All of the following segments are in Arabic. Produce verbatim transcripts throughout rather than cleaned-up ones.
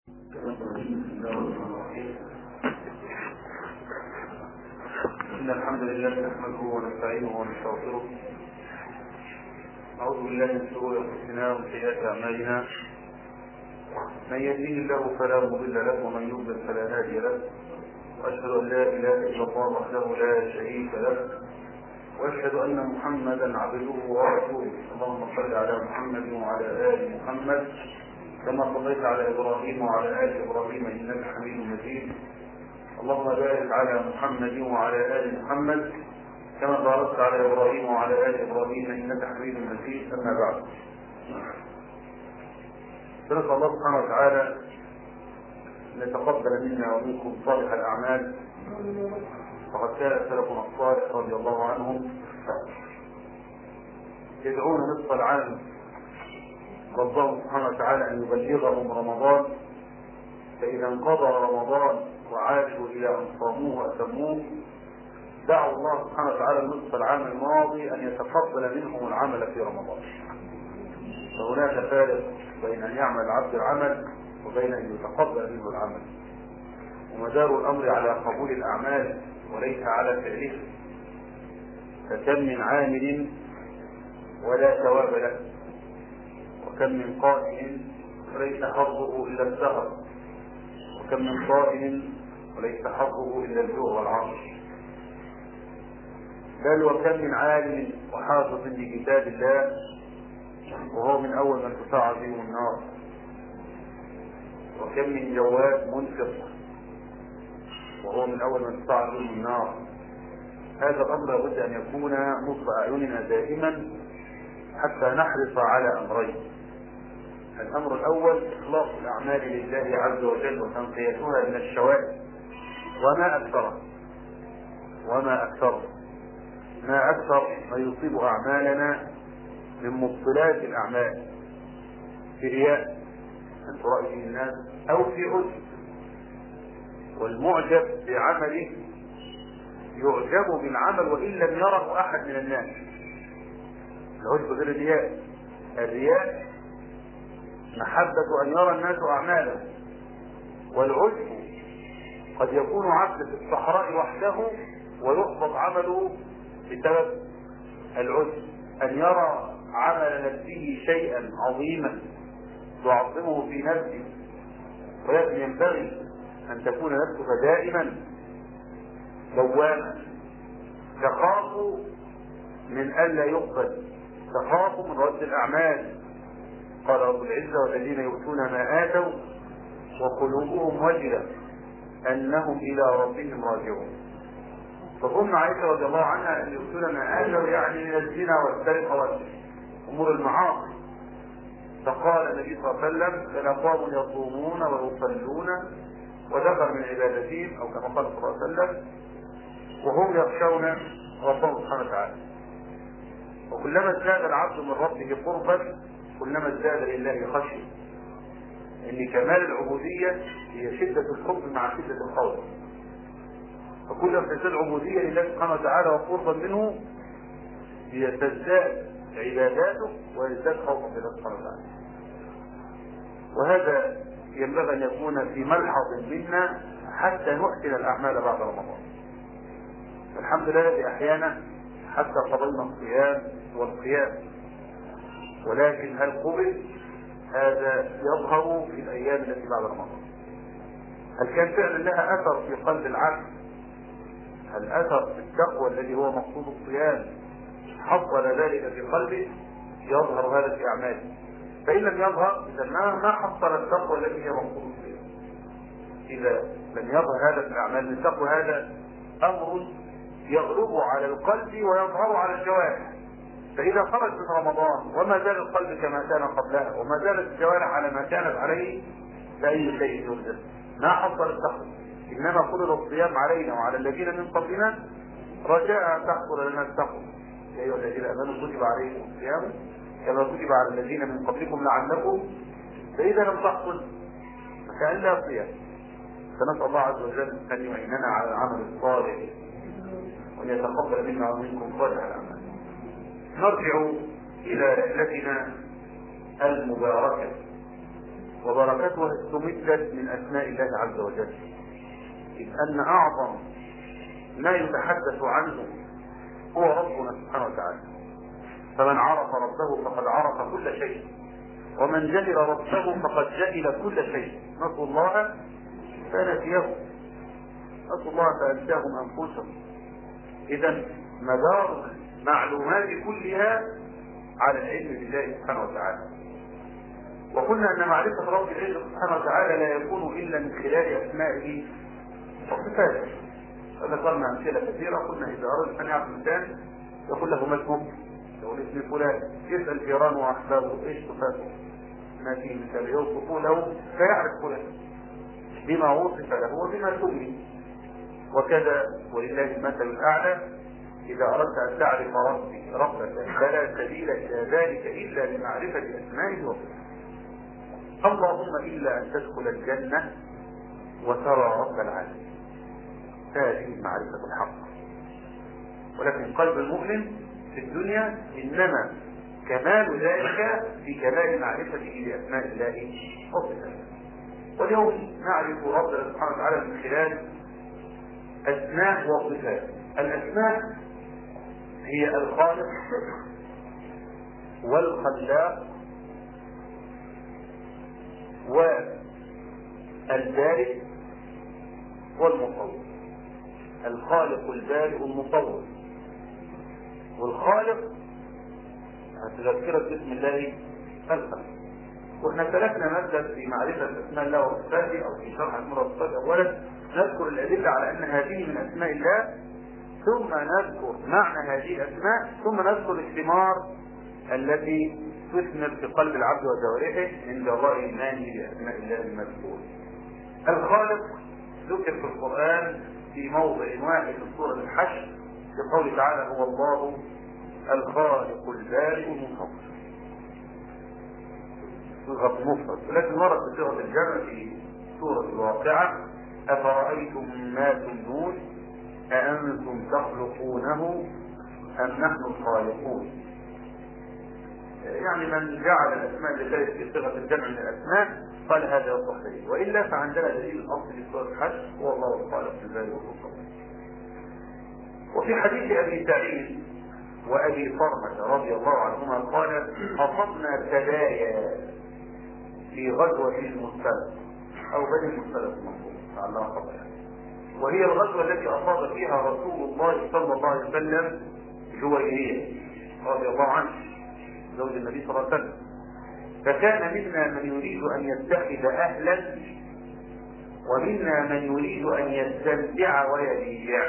إن الحمد لله نحمده ونستعينه ونستغفره. نعوذ بالله من شرور أنفسنا ومن سيئات أعمالنا. من يهديه الله فلا مضل له ومن يضلل فلا هادي له. وأشهد أن لا إله إلا الله وحده لا شريك له، وأشهد أن محمدا عبده ورسوله. اللهم صل على محمد وعلى آل محمد كما صليت على إبراهيم وعلى آل إبراهيم إنك حميد مجيد. اللهم بارك على محمد وعلى آل محمد كما باركت على إبراهيم وعلى آل إبراهيم إنك حميد مجيد. أما بعد، نسأل الله سبحانه وتعالى أن يتقبل منا ومنكم صالح الأعمال، فقد كان سلفنا الصالح رضي الله عنهم يدعون نصف العام ربهم سبحانه وتعالى أن يبلغهم رمضان، فإذا انقضى رمضان وعاشوا إلى أن صاموه وأتموه دعوا الله سبحانه وتعالى نصف العام الماضي أن يتقبل منهم العمل في رمضان. فهناك فارق بين أن يعمل العبد العمل وبين أن يتقبل منه العمل، ومدار الأمر على قبول الأعمال وليس على فعله. فكم من عامل ولا ثواب له، وكم من قائم وليس حظه إلا السهر، وكم من صائم وليس حظه إلا الجوع والعطش. بل وكم من عالم وحافظ لكتاب الله وهو من أول من تسعر بهم النار، وكم من جواد منفق وهو من أول من تسعر بهم النار. هذا الأمر لابد أن يكون نصب أعيننا دائما حتى نحرص على أمرين. الأمر الأول إخلاص الأعمال لله عز وجل وتنقيتها من الشوائب، وما أكثر وما أكثر ما أكثر ما يصيب أعمالنا من مبطلات الأعمال، في رياء أن ترأي الناس أو في عجب. والمعجب بعمله يعجب بالعمل وإن لم يره أحد من الناس. العجب غير الرياء. الرياء محبة أن يرى الناس أعماله، والعجب قد يكون عبد في الصحراء وحده ويحبط عمله بسبب العجب، أن يرى عمل نفسه شيئا عظيما يعظمه في نفسه. ولكن ينبغي أن تكون نفسك دائما لواما، تخاف من ألا يقبل، تخاف من رد الأعمال. قال رب العزة: والذين يؤتون ما آتوا وقلوبهم وجلة أنهم إلى ربهم راجعون. فظن عائشة رضي الله عنها أن يؤتون ما آتوا يعني من الزنا والسرقة وأمور المعاصي. فقال النبي صلى الله عليه وسلم: لأقوام يصومون ويصلون وذكر من عبادتهم، أو كما قال صلى الله عليه وسلم، وهم يخشون ربهم سبحانه وتعالى. وكلما ازداد العبد من ربه قربا كلما ازداد لله خشية. ان كمال العبودية هي شدة الحب مع شدة الخوف. فكلما تزداد العبودية لله سبحانه وتعالى وقربا منه تزداد عباداته ويزداد خوفا بالله سبحانه وتعالى. وهذا ينبغي ان يكون في ملحظ منا حتى نحسن الاعمال بعد رمضان. الحمد لله الذي احيانا حتى قبلنا الصيام والقيام، ولكن هل قبل؟ هذا يظهر في الايام التي بعد رمضان. هل كان فعلا لها اثر في قلب العبد؟ هل اثر في التقوى الذي هو مقصود الصيام حصل ذلك في قلبه؟ يظهر هذا في اعماله. فان لم يظهر اذا ما حصل التقوى التي هي مقصود الصيام. اذا لم يظهر هذا في الاعمال، التقوى هذا امر يغلب على القلب ويظهر على الجوارح. فإذا خرج من رمضان وما زال القلب كما كان قبلها وما زالت الجوارح على ما كانت عليه فأي شيء يحدث ما حصل التقوى. إنما فرض الصيام علينا وعلى الذين من قبلنا رجاء أن تحصل لنا التقوى. يا أيها الذين آمنوا كتب عليكم الصيام كما كتب على الذين من قبلكم لعلكم. فإذا لم تحصل فكأن لا صيام. فنسأل الله عز وجل أن يعيننا على العمل الصالح وأن يتقبل منا ومنكم صالح الأعمال. نرجع إلى رحلتنا المباركة وبركاتها استمدت من أسماء الله عز وجل، إذ أن أعظم ما يتحدث عنه هو ربنا سبحانه وتعالى. فمن عرف ربه فقد عرف كل شيء، ومن جهل ربه فقد جهل كل شيء. نسوا الله فنسيهم، نسوا الله فأنساهم أنفسهم. إذا مدار المعلومات كلها على العلم بالله سبحانه وتعالى. وقلنا أن معرفة رب العزة سبحانه وتعالى لا يكون إلا من خلال أسمائه وصفاته. ذكرنا أمثلة كثيرة. قلنا إذا أراد أن يعرف الإنسان يقول له ما اسمه؟ يقول اسمي فلان. يسأل جيرانه وأحبابه إيش صفاته؟ ما فيه مثال يوصفه له فيعرف فلان بما وصف له وبما سمي. وكذا ولله المثل الأعلى. إذا أردت أن تعرف ربي ربك فلا سبيل إلى ذلك إلا بمعرفة أسمائه وصفاته. اللهم إلا أن تدخل الجنة وترى رب العالمين، هذه معرفة الحق. ولكن قلب المؤمن في الدنيا إنما كمال ذلك في كمال معرفته بأسماء الله وصفاته. واليوم نعرف ربنا سبحانه وتعالى من خلال أسماء وصفات. الأسماء هي الخالق والخلاق والبارئ والمصور. الخالق البارئ المصور. والخالق هتذكرك باسم الله الخالق. واحنا سلكنا مبدأ في معرفة اسماء الله وصفاته او في شرح اسماء الله وصفاته. اولا نذكر الادلة على ان هذه من اسماء الله، ثم نذكر معنى هذه الاسماء، ثم نذكر الثمار التي تثمر في قلب العبد وجوارحه من جراء ايمانه باسماء الله المذكور. الخالق ذكر في القرآن في موضع واحد في سورة الحشر بقوله تعالى هو الله الخالق البارئ المصور. صيغة مفرد، ولكن ورد بصيغة الجمع في سورة الواقعة أفرأيتم ما تمنون أأنتم تخلقونه أم نحن الخالقون. يعني من جعل الأسماء التي في صيغة الجمع من الأسماء قال هذا يصح به، وإلا فعندنا دليل الأصل في سورة الحشر هو الله الخالق البارئ المصور. وفي حديث أبي سعيد وأبي صرمة رضي الله عنهما قال أصبنا التدايا في غزوة المستلق أو بني المستلق المنصور على خطأ، وهي الغزوة التي أصاب فيها رسول الله صلى الله عليه وسلم جويرية رضي الله عنه زوج النبي صلى الله عليه وسلم. فكان منا من يريد أن يتخذ أهلا ومنا من يريد أن يستمتع ويبيع.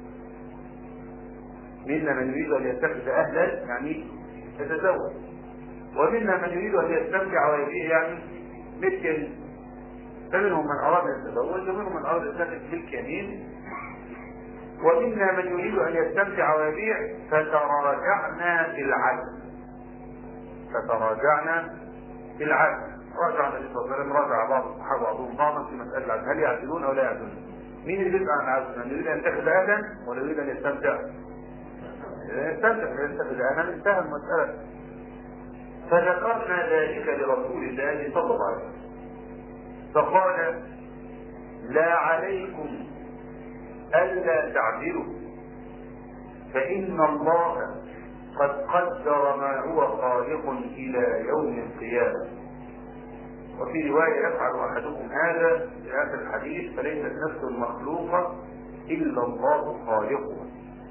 منا من يريد أن يتخذ أهلا يعني يتزوج، ومنا من يريد أن يستمتع ويبيع يعني مثل. فمنهم من أراد أن يتزوج ومنهم من أراد أن يتخذ ملك يمين، ومنا من يريد أن يستمتع ويبيع. فتراجعنا في العدل فتراجعنا في العدل راجع النبي صلى الله عليه وسلم، راجع بعض الصحابة بعضهم بعضا في مسألة العدل، هل يعدلون أو لا يعدلون؟ مين اللي يريد أن يعدل؟ من يريد أن يتخذ أهلا ولا يريد أن يستمتع؟ يستمتع يستخذ أهلا انتهى المسألة. فذكرنا ذلك لرسول الله صلى الله عليه وسلم فقال لا عليكم ألا تعدلوا فإن الله قد قدر ما هو خالق إلى يوم القيامة. وفي رواية يفعل أحدكم هذا في آخر الحديث فليست نفس مخلوقة إلا الله خالقها.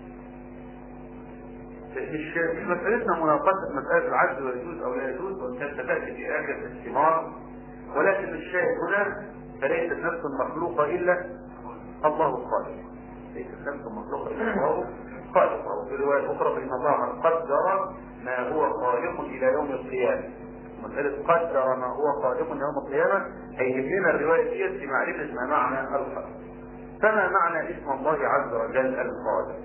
مش مسألتنا مناقشة مسألة العدل ويجوز أو لا يجوز وإن كانت تأتي في آخر الثمار، ولكن الشاهد هنا فليست نفس مخلوقة إلا الله الخالق. ليست نفس مخلوقة إلا الله خالق. وفي رواية أخرى فإن الله قدر ما هو خالق إلى يوم القيامة. مسألة قدر ما هو خالق إلى يوم القيامة هيجيب لنا الرواية دي في معرفة ما معنى الخالق. فما معنى اسم الله عز وجل الخالق؟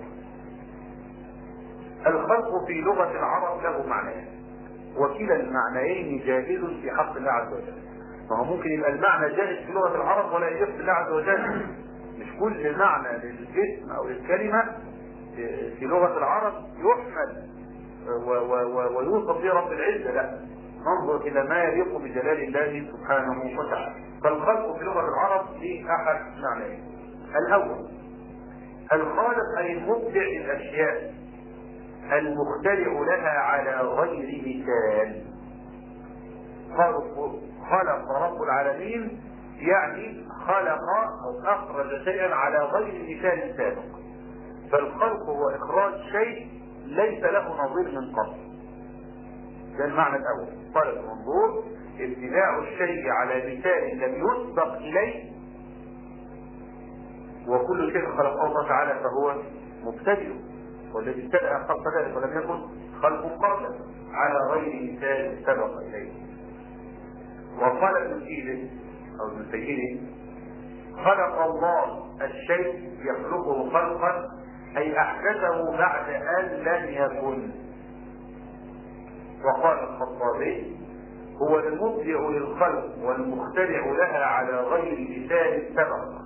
الخلق في لغة العرب له معنيين، وكلا المعنيين جائز في حق الله عز وجل. فهو ممكن يبقى المعنى جائز في لغة العرب ولا يجوز في الله عز وجل. مش كل معنى للجسم أو للكلمة في لغة العرب يحمل ويوصف به رب العزة، لا، ننظر إلى ما يليق بجلال الله سبحانه وتعالى. فالخلق في لغة العرب ليه أحد معنيين. الأول الخالق أي المبدع للأشياء المخترع لها على غير مثال. خلق رب العالمين يعني خلق أو أخرج شيئا على غير مثال سابق. فالخلق هو إخراج شيء ليس له نظير من قبل. ده المعنى الأول. خلق منظور ابتداع الشيء على مثال لم يسبق إليه، وكل شيء خلقه الله تعالى فهو مبتدئ، والذي ابتدأ خلق ذلك ولم يكن خلق قبله على غير مثال سبق إليه. وقال ابن سيرين أو ابن سيرين خلق الله الشيء يخلقه خلقا أي أحدثه بعد أن لم يكن. وقال الخطابي هو المبدع للخلق والمخترع لها على غير مثال سبق.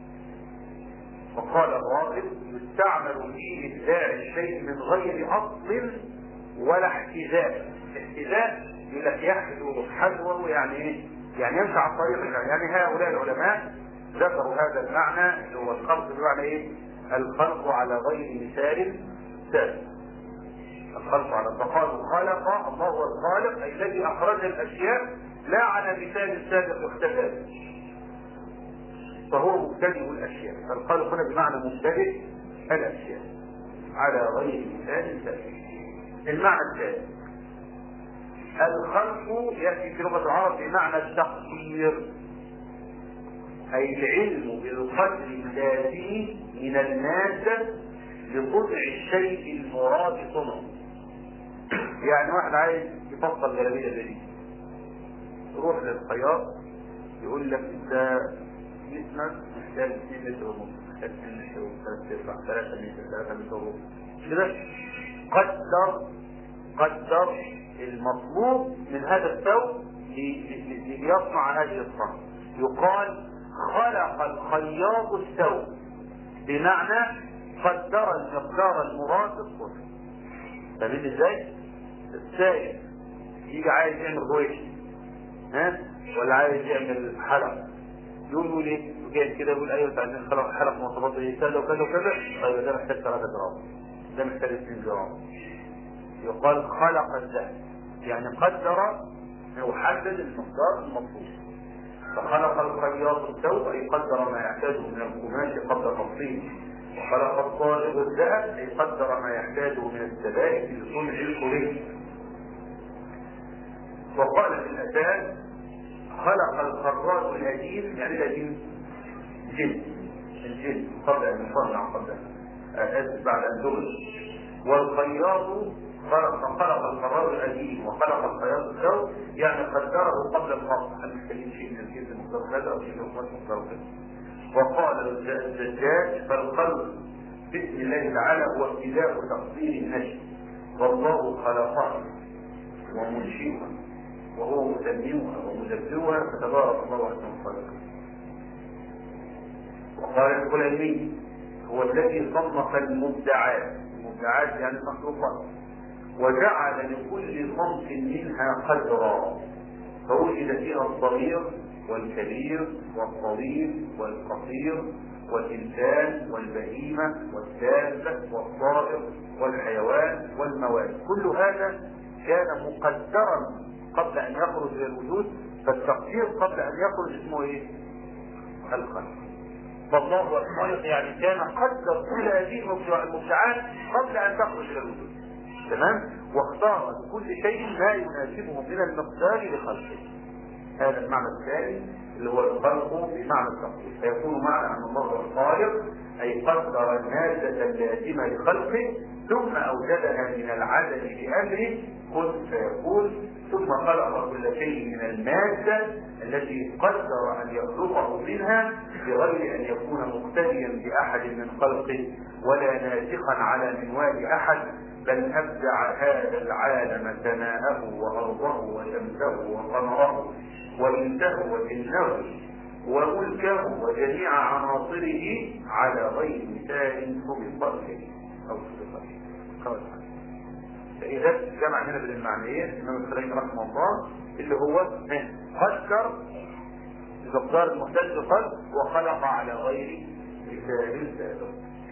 وقال الراغب يستعمل في إبداع الشيء من غير أصل ولا احتذاء. احتذاء يقول لك يحذو حذوه، يعني ايه؟ يعني يمشي على الطريق. يعني هؤلاء العلماء ذكروا هذا المعنى اللي هو الخلق بمعنى ايه؟ الخلق على غير مثال سابق. الخلق على فقالوا خلق الله هو الخالق اي الذي اخرج الاشياء لا على مثال سابق واختفى، فهو مبتدئ الاشياء. فالخلق هنا بمعنى مبتدئ الاشياء على غير مثال سابق. المعنى الثاني الخلق يأتي في لغة العرب بمعنى التقدير أي العلم بالقدر الذاتي من المادة لصنع الشيء المراد صنعه. يعني واحد عايز يفصل جلابية زي دي، يروح للخياط يقول لك انت جسمك محتاج اثنين متر ونص، محتاج اثنين متر ونص، ثلاثة متر، ثلاثة متر ونص كده. قدر قدر المطلوب من هذا الثوب ليصنع هذه الصنعة. يقال خلق الخياط الثوب بمعنى قدر المقدار المراد للصنع. فاهمين ازاي؟ السائل يجي عايز يعمل غويش ها ولا عايز يعمل حلق، يقول لي جاي كده يقول ايوه تعالى نخلق حلق مواصفات ايه كذا وكذا وكذا. طيب ده محتاج ثلاثة جرام، ده محتاج اثنين جرام. يقال خلق الذهب يعني قدر وحدد المقدار المطلوب. فخلق الخياط الثوب اي قدر ما يحتاجه من القماش قدر تفصيله. وخلق الصاغ الذهب اي قدر ما يحتاجه من السبائك لصنع الكلي. وقال في الاساس خلق الخراج الهديم يعني الهديم جلد الجلد قبل ان يصنع قبل اسف بعد ان دبل. والخياط خلق خلق الخراج الهديم وخلق الخياط الثوب يعني قدره قبل الخلق. هل محتاجين شيء من الجلد مقدار كذا او شيء من مقدار كذا. وقال الزجاج فالخلق بسم الله تعالى هو ابتداء تقدير النشء، والله خلقها ومنشئها وهو مسلمها ومدبرها فتبارك الله احسن الخالقين. وقال الكليني هو الذي صنف المبدعات، المبدعات يعني المخلوقات، وجعل لكل صنف منها قدرا فوجد فيها الصغير والكبير والطويل والقصير والإنسان والبهيمة والدابة والطائر والحيوان والمواد. كل هذا كان مقدرا قبل أن يخرج إلى الوجود. فالتقدير قبل أن يخرج اسمه إيه؟ الخلق. فالله هو الخالق يعني كان قدر كل هذه المبدعات قبل أن تخرج إلى الوجود. تمام؟ واختار لكل شيء ما يناسبه من المقدار لخلقه. هذا المعنى الثاني اللي هو الخلق بمعنى التقدير. فيكون معنى ان الله هو الخالق اي قدر المادة اللازمة لخلقه ثم اوجدها من العدم بامره كن فيكون، ثم خلق كل شيء من المادة التي قدر ان يخلقه منها بغير ان يكون مقتديا باحد من خلقه ولا ناسخا على منوال احد، بل ابدع هذا العالم سماءه وارضه وشمسه وقمره وإنسه وجنه وملكه وجميع عناصره على غير مثال سبق به أو سبق به. فإذا جمع هنا بين المعنيين الإمام الخليل رحمه الله اللي هو قدر بمقدار المحتاج القلب وخلق على غير مثال سابق.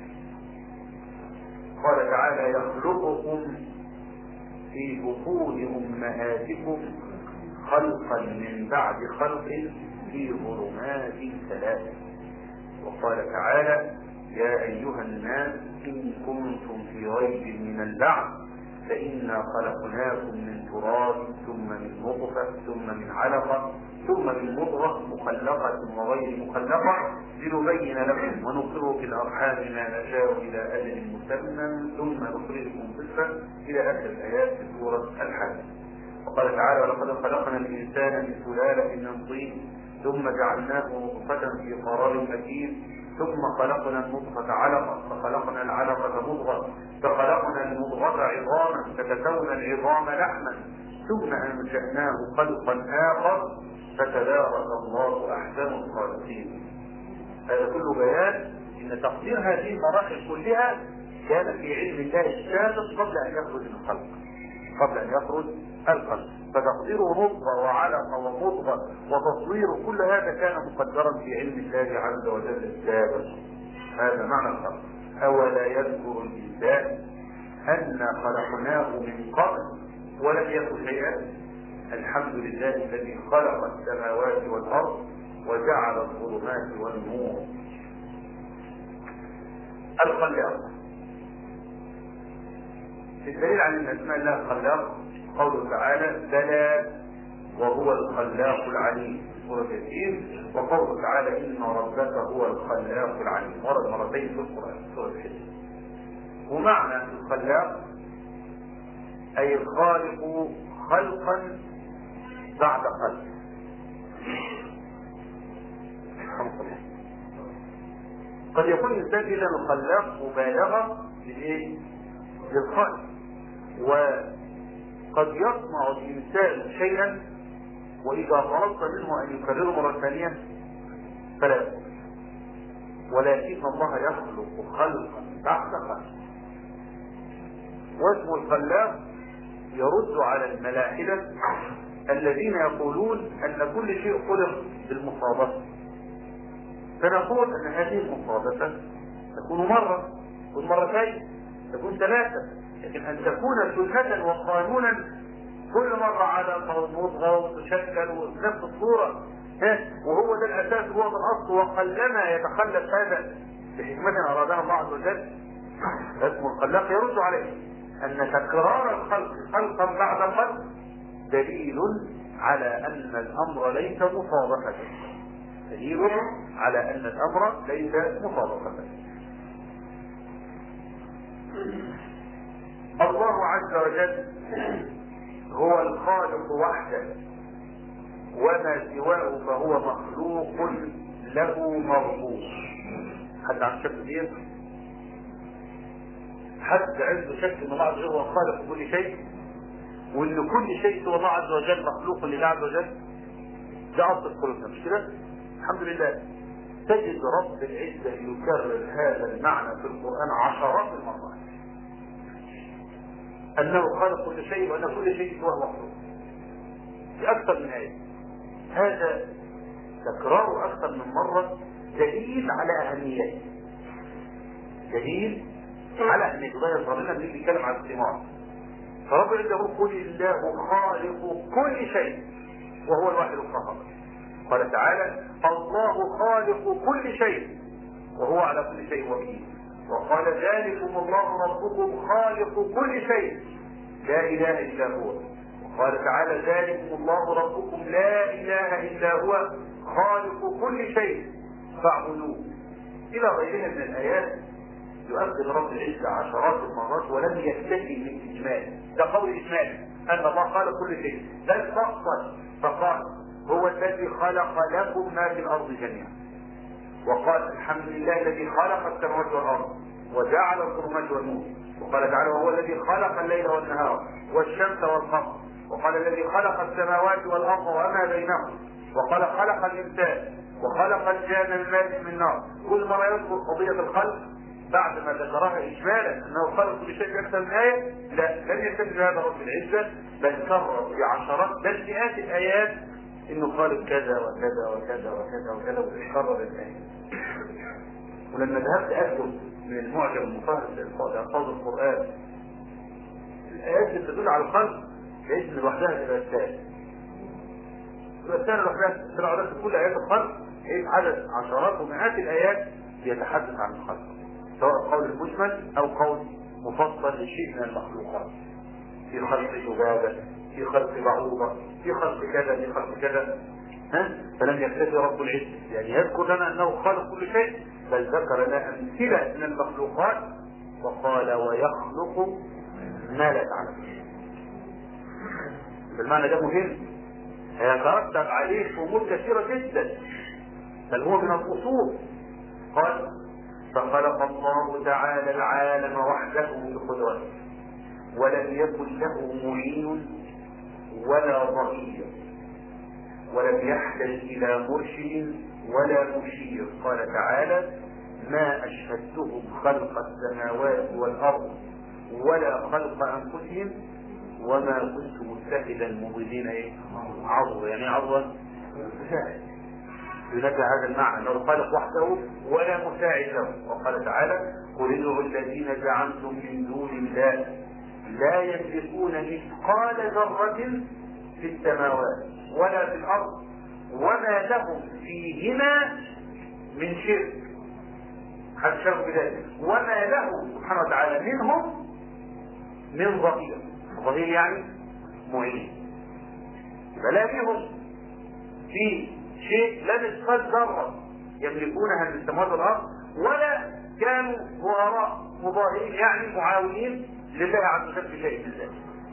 قال تعالى يخلقكم في بطون أمهاتكم خلقا من بعد خلق في ظلمات ثلاث. وقال تعالى يا أيها الناس إن كنتم في ريب من البعث فإنا خلقناكم من تراب ثم من نطفة ثم من علقة ثم من مضغة مخلقة وغير مخلقة لنبين لكم ونقر في الأرحام ما نشاء إلى أجل مسمى ثم نخرجكم طفلا إلى آخر الآيات في سورة الحج. وقال تعالى ولقد خلقنا الإنسان من سلالة من طين ثم جعلناه نطفة في قرار مكين ثم خلقنا النطفة علقة فخلقنا العلقة مضغة فخلقنا المضغة عظاما فكسونا العظام لحما ثم أنشأناه خلقا آخر فتبارك الله أحسن الخالقين. هذا كله بيان أن تقدير هذه المراحل كلها كان في علم الله السابق قبل أن يخرج الخلق قبل أن يخرج الخلق فتقديره نطفة وعلقة ومضغة وتصوير كل هذا كان مقدرا في علم الله عز وجل السابق. هذا معنى الخلق. أولا يذكر الإنسان أن خلقناه من قبل ولم يكن شيئا. الحمد لله الذي خلق السماوات والأرض وجعل الظلمات والنور. الخلاق الدليل على ان اسماء الله الخلاق قوله تعالى بلى وهو الخلاق العليم سورة ياسين وقوله تعالى ان ربك هو الخلاق العليم ورد مرتين في القرآن سورة الحج. ومعنى الخلاق اي الخالق خلقا بعد خلق. قد يكون الانسان اذا الخلاق مبالغه للايه؟ للخلق. وقد يصنع الانسان شيئا واذا طلبت منه ان يكرره مره ثانيه فلا يقول. ولكن الله يخلق خلقا بعد خلق. واسم الخلاق يرد على الملاحدة الذين يقولون ان كل شيء خلق بالمصادفة. فنقول ان هذه المصادفة تكون مرة تكون مرتين تكون ثلاثة، لكن ان تكون سنة وقانونا كل مرة على مضغة وتشكل ونفس الصورة وهو ده الاساس هو ده الاصل وقلما يتخلف هذا بحكمة ارادها الله عز وجل. اسم الخلاق يرد عليه ان تكرار الخلق خلقا بعد خلق دليل على ان الامر ليس مصادفة. دليل على ان الامر ليس مصادفة. الله عز وجل هو الخالق وحده وما سواه فهو مخلوق له مربوط. حد عن شك دين؟ حد عنده شك ان الله عز وجل هو خالق كل شيء وان كل شيء سوى الله عز وجل مخلوق لله عز وجل؟ ده اصل قلوبنا مش كده؟ الحمد لله. تجد رب العزة يكرر هذا المعنى في القرآن عشرات المرات انه خالق كل شيء وان كل شيء سواه مخلوق في اكثر من آية. هذا تكراره اكثر من مرة دليل على اهميته. دليل على اهميته. غير ربنا اللي بيتكلم عن الثمار فرب عنده قل الله خالق كل شيء وهو الواحد القهار. قال تعالى الله خالق كل شيء وهو على كل شيء وكيل. وقال ذلكم الله ربكم خالق كل شيء لا اله الا هو. وقال تعالى ذلكم الله ربكم لا اله الا هو خالق كل شيء فاعبدوه الى غيرها من الايات. يؤكد رب العزة عشرات المرات ولم يكتفي بالاجمال. ده قول اجمالي ان الله خالق كل شيء بل فصل فقال هو الذي خلق لكم ما في الارض جميعا. وقال الحمد لله الذي خلق السماوات والارض وجعل الظلمات والنور. وقال تعالى وهو الذي خلق الليل والنهار والشمس والقمر. وقال الذي خلق السماوات والارض وما بينهما. وقال خلق الانسان وخلق الجان من ماء من نار. كل مرة يذكر قضية الخلق بعد ما ذكرها اجمالا انه خلق كل شيء في اكثر من ايه، لا لم يكتفي هذا رب العزه، بل كرر في عشرات بل مئات الايات انه خالق كذا وكذا وكذا وكذا وكذا وتكرر الايه. ولما ذهبت اكتب من المعجم المفهرس لالفاظ القران الايات اللي تدل على الخلق ليس لوحدها تبقى الثاني. تبقى الثاني لوحدها تبقى على كل ايات الخلق ايه عدد عشرات ومئات الايات يتحدث عن الخلق، سواء قول المجمل او قول مفصل لشيء من المخلوقات، في خلق ذبابه، في خلق بعوضه، في خلق كذا، في خلق كذا. ها؟ فلم يكتفي رب العزه يعني يذكر لنا انه خالق كل شيء، بل ذكر لنا امثله من المخلوقات وقال ويخلق ما لا تعلمون. بالمعنى ده مهم، هيترتب عليه امور كثيره جدا، بل هو من الاصول. قال فخلق الله تعالى العالم وحده بقدرته ولم يكن له معين ولا ظهير ولم يحتج الى مرشد ولا مشير. قال تعالى ما اشهدتهم خلق السماوات والارض ولا خلق انفسهم وما كنت متخذ المضلين ايه عضوا، يعني عضوا مساعد ينفع هذا المعنى انه الخالق وحده ولا مساعد له. وقال تعالى قل ادعوا الذين زعمتم من دون الله لا يملكون مثقال ذرة في السماوات ولا في الارض وما لهم فيهما من شرك. حد شرك بذلك وما له سبحانه وتعالى منهم من ظهير. ظهير يعني معين، فلا بهم في شيء لا مثقال ذرة يملكونها من السماوات والارض ولا كانوا ظهراء مظاهرين يعني معاونين لله عز وجل في شيء من ذلك.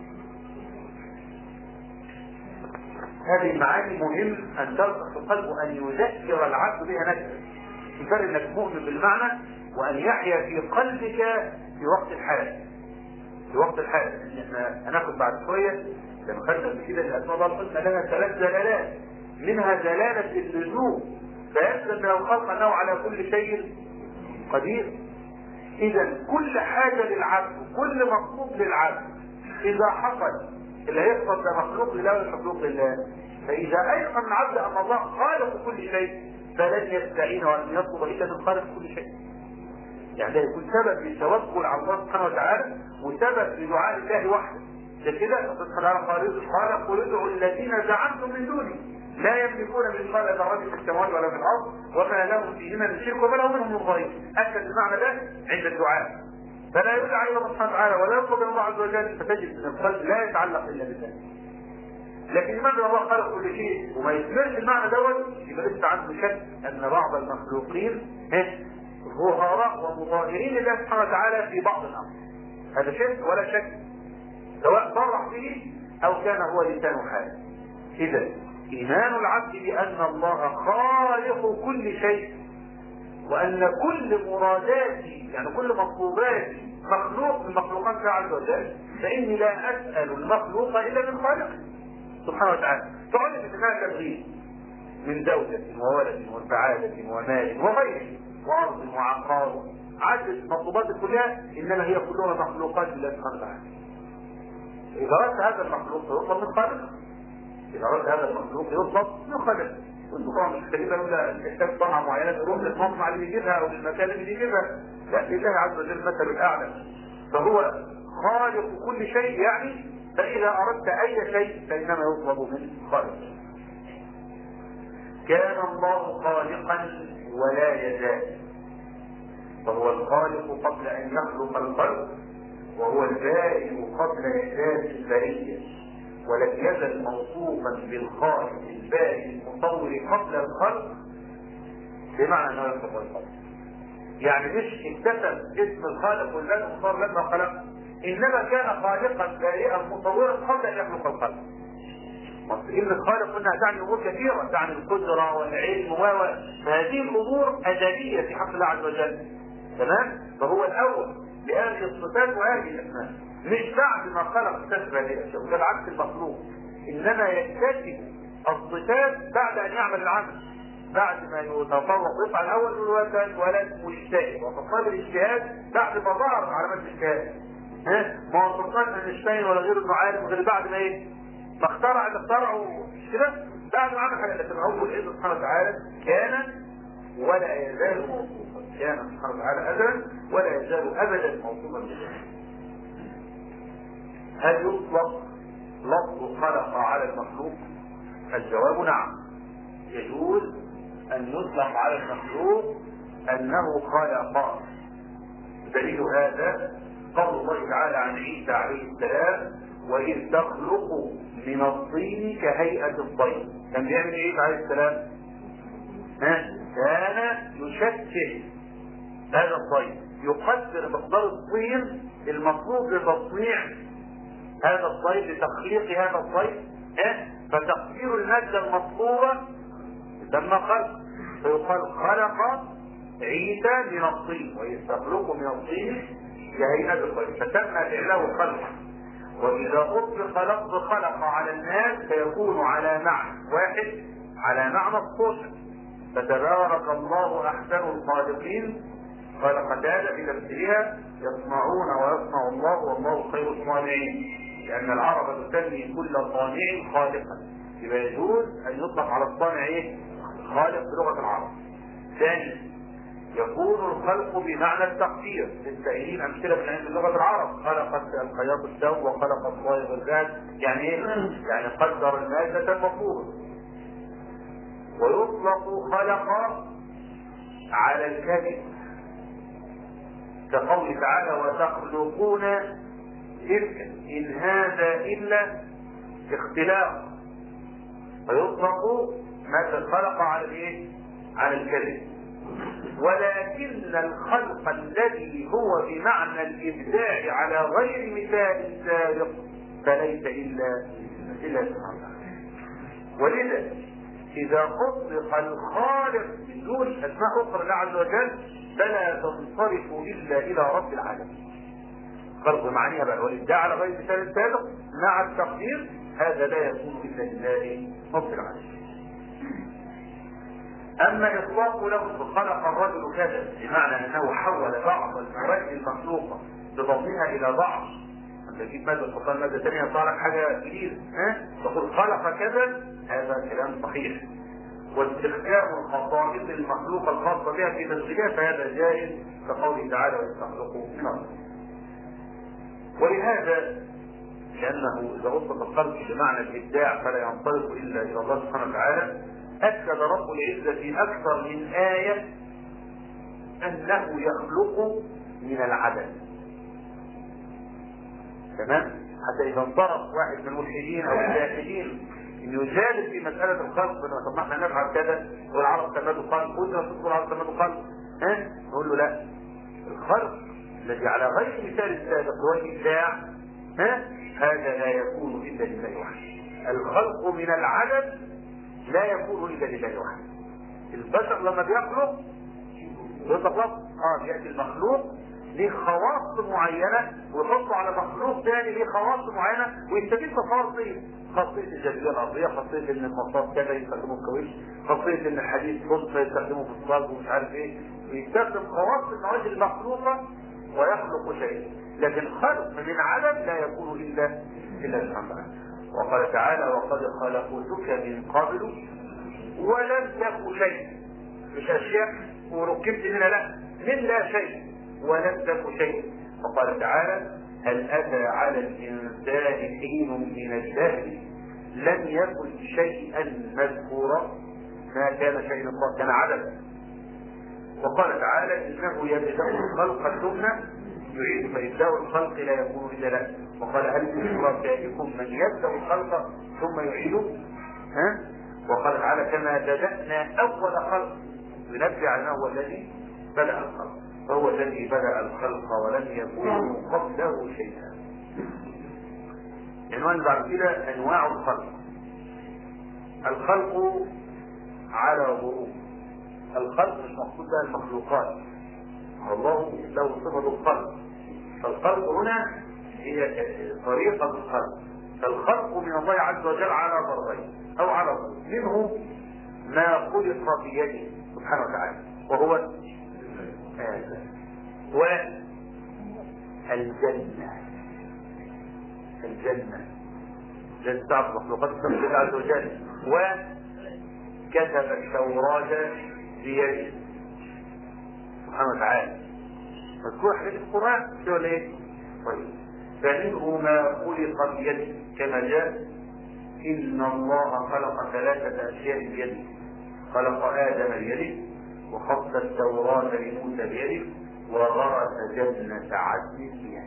هذه المعاني مهم ان تلقى في القلب وان يذكر العبد بها نفسه. الفرق انك مؤمن بالمعنى وان يحيا في قلبك في وقت الحال. في وقت الحال احنا هناخد بعد شويه لما خدنا كده الاسماء الله الحسنى لها ثلاث دلالات، منها دلاله اللزوم فيثبت من الخلق انه على كل شيء قدير. اذا كل حاجه للعبد كل مطلوب للعبد اذا حصل اللي هيحصل ده مخلوق لله ولا مخلوق لله. فاذا ايقن العبد ان الله خالق كل شيء فلن يستعين ولن يطلب الا من خالق كل شيء. يعني ده يكون سبب للتوكل على الله سبحانه وتعالى وسبب لدعاء الله وحده. ده كده الله سبحانه وتعالى قال قل ادعوا الذين زعمتم من دونه لا يملكون مثقال ذرة في السماوات ولا في الارض وما لهم فيهما من شرك وما لهم منهم من ظهير. اكد المعنى ده عند الدعاء، فلا يدعى الى الله سبحانه وتعالى ولا يطلب من الله عز وجل، فتجد ان القلب لا يتعلق الا بالله. لكن لماذا الله خلق كل شيء وما يثمرش المعنى دوت يبقى لسه عنده شك ان بعض المخلوقين ظهراء ومظاهرين لله سبحانه وتعالى في بعض الامر. هذا شك ولا شك سواء صرح به او كان هو لسان حاله. اذا ايمان العبد بان الله خالق كل شيء وان كل مراداتي يعني كل مطلوباتي مخلوق من مخلوقات الله عز وجل، فاني لا اسال المخلوق الا من خالقه سبحانه وتعالى. فعلم انها تبغيض من زوجة وولد وسعادة ومال وغيره وارض وعقار، عدد مطلوبات كلها انما هي كلها مخلوقات لله سبحانه وتعالى. اذا اردت هذا المخلوق يطلب من خالقه، اذا اردت هذا المخلوق يطلب من خالقه. وانتم طبعا مش تقريبا ولا تحتاج طبعا معينه تروح للمصنع اللي بيجيبها او للمكان اللي بيجيبها، لا لله عز وجل المثل الاعلى. فهو خالق كل شيء يعني، فاذا اردت اي شيء فانما يطلب من خالقه. كان الله خالقا ولا يزال، فهو الخالق قبل ان يخلق الخلق وهو البارئ قبل احداث البريه، ولم يزل موصوفا بالخالق البارئ المصور قبل الخلق بمعنى انه يخلق الخلق. يعني مش اكتسب اسم الخالق والذات المصور لما خلق، انما كان خالقا بارئا مصورا قبل ان يخلق الخلق. كلمة الخالق قلنا تعني امور كثيرة، تعني القدرة والعلم و فهذه الامور ازلية في حق الله عز وجل. تمام؟ فهو الاول بهذه الصفات وهذه الاسماء، مش بعد ما خلق اكتسب هذه الاشياء، وده العكس المخلوق، انما يكتسب الصفات بعد ان يعمل العمل. بعد ما يتفوق يطلع الاول يقول ولد ولد مجتهد، وتصل الاجتهاد بعد ما ظهر علامات الاجتهاد. ها ما هو سلطان ان مجتهد ولا غير انه عالم غير بعد ما ايه؟ ما اخترع اللي اخترعه كده بعد ما عمل حاجه. لكن اول ايه سبحانه وتعالى كان ولا يزال موصوفا، كان سبحانه وتعالى ازلا ولا يزال ابدا موصوفا بالله. هل يطلق لفظ خلق على المخلوق؟ الجواب نعم، يجوز ان يطلق على المخلوق انه خلق. دليل هذا قول الله تعالى عن عيسى عليه السلام: واذ تخلق من الطين كهيئة الطير. كان بيعمل ايه عيسى عليه السلام؟ ها؟ كان يشكل هذا الطير، يقدر مقدار الطين المطلوب لتصنيع هذا الطير، لتخليق هذا الطير. ها؟ فتقدير المادة المطلوبة لما خلق، فيقال خلق عيسى من الطين، ويستخلق من الطين كهيئة الطير، فتم فعله خلق. وإذا أطلق لفظ خلق على الناس فيكون على معنى واحد، على معنى الصنع. فتبارك الله أحسن الخالقين. قال قتادة في تفسيرها: يصنعون ويصنع الله والله خير الصانعين، لأن العرب تسمي كل صانع خالقا، يبقى يجوز أن يطلق على الصانع إيه؟ خالق بلغة العرب. ثاني، يكون الخلق بمعنى التقدير، للسائلين أمثلة من عند لغة العرب: خلق الخياط الثوب وخلق الصائغ الذات، يعني إيه؟ يعني قدر المادة المطلوبة. ويطلق خلق على الكذب، كقوله تعالى: وتخلقون إفكا إن هذا إلا اختلاق. فيطلق ماذا خلق على الايه؟ على الكذب. ولكن الخلق الذي هو بمعنى الإبداع على غير مثال سابق فليس إلا إلا سبحانه. ولذا إذا أطلق الخالق من دون أسماء أخرى الله عز وجل فلا تنصرف إلا إلى رب العالمين. خلق معنيها بقى والإبداع على غير مثال سابق مع التقدير، هذا لا يكون إلا لله رب العالمين. أما إطلاق لفظ خلق الرجل كذا بمعنى أنه حول بعض المواد المخلوقة بضمها إلى بعض، أنت تجيب مادة تحطها مادة ثانية يطلع لك حاجة جديدة، ها؟ تقول خلق كذا، هذا كلام صحيح. واستخدام الخصائص المخلوقة الخاصة بها في تشغيلها فهذا جائز، كقوله تعالى: ويستخلقوا من الأرض. ولهذا لأنه إذا أطلق الخلق بمعنى الإبداع فلا ينطلق إلا إلى الله سبحانه وتعالى، أكد رب العزة في أكثر من آية أنه يخلق من العدم. تمام؟ حتى إذا انطرق واحد من الملحدين أو الجاحدين إن يجادل في مسألة الخلق، إنه طب ما احنا نفعل كذا والعرب تمادوا خلق، وإنت تقول العرب تمادوا خلق، ها؟ نقول له لا، الخلق الذي على غير مثال السابق هو الإبداع، ها؟ هذا لا يكون إلا لله وحده. الخلق من العدم لا يكون إلا لله وحده. البشر لما بيخلق بيطلق اه بيأتي المخلوق ليه خواص معينة ويحطه على مخلوق ثاني ليه خواص معينة ويستفيد بخاصية، خاصية الجاذبية الأرضية، خاصية إن المصاص كذا يستخدموه في الكويش، خاصية إن الحديد خلص يستخدموه في الصلب ومش عارف إيه، ويستخدم خواص المواد المخلوقة ويخلق شيء. لكن خلق من عدم لا يكون إلا إلا سبحانه. وقال تعالى: وقد خلقتك من قبل ولم تك شيء. مش أشياء وركبت منها، لا، من لا شيء ولم تك شيء. وقال تعالى: هل أتى على الإنسان حين من الدهر لم يكن شيئا مذكورا. ما كان شيئا مذكورا، كان عدم. وقال تعالى: إنه يبدأ الخلق ثم يعيد، فإبداء الخلق لا يكون إلا له. وقال: هل من شركائكم من يبدأ الخلق ثم يعيده؟ ها؟ وقال تعالى: كما بدأنا أول خلق ينبع أنه هو الذي بدأ الخلق، فهو الذي بدأ الخلق ولم يكن قبله شيئا. عنوان بعد كده أنواع الخلق. الخلق على ظروف. الخلق مش مقصود بها المخلوقات، الله له صفة الخلق. فالخلق هنا هي طريقة الخلق. فالخلق من الله عز وجل على ضربين أو على ضرب. منه ما خلق بيده سبحانه وتعالى وهو هذا. والجنة الجنة التي تعرف مخلوقات الله عز وجل. وكتب التوراة بيده سبحانه وتعالى. مذكور حديث القرآن شو ليه؟ طيب فمنه ما خلق بيده كما جاء إن الله خلق ثلاثة أشياء بيده، خلق آدم بيده، وخص التوراة لموسى بيده، وغرس جنة عدن بيده.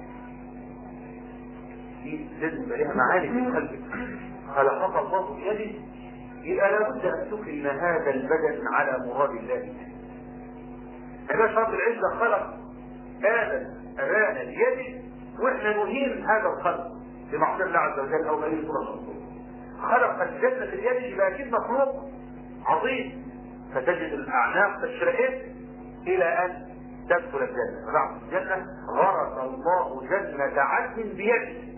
دي لازم لها معاني في قلبك. خلقها الله بيده، يبقى لابد أن تكرم هذا البدن على مراد الله. هذا شرط العزة، خلق آدم أبانا بيده وإحنا نهين هذا الخلق بمعصية الله عز وجل أو بأي صورة مصروف. خلق الجنة بيده يبقى أكيد مخلوق عظيم، فتجد الأعناق تشرئت إلى أن تدخل الجنة. بعد الجنة غرس الله جنة عدن بيده.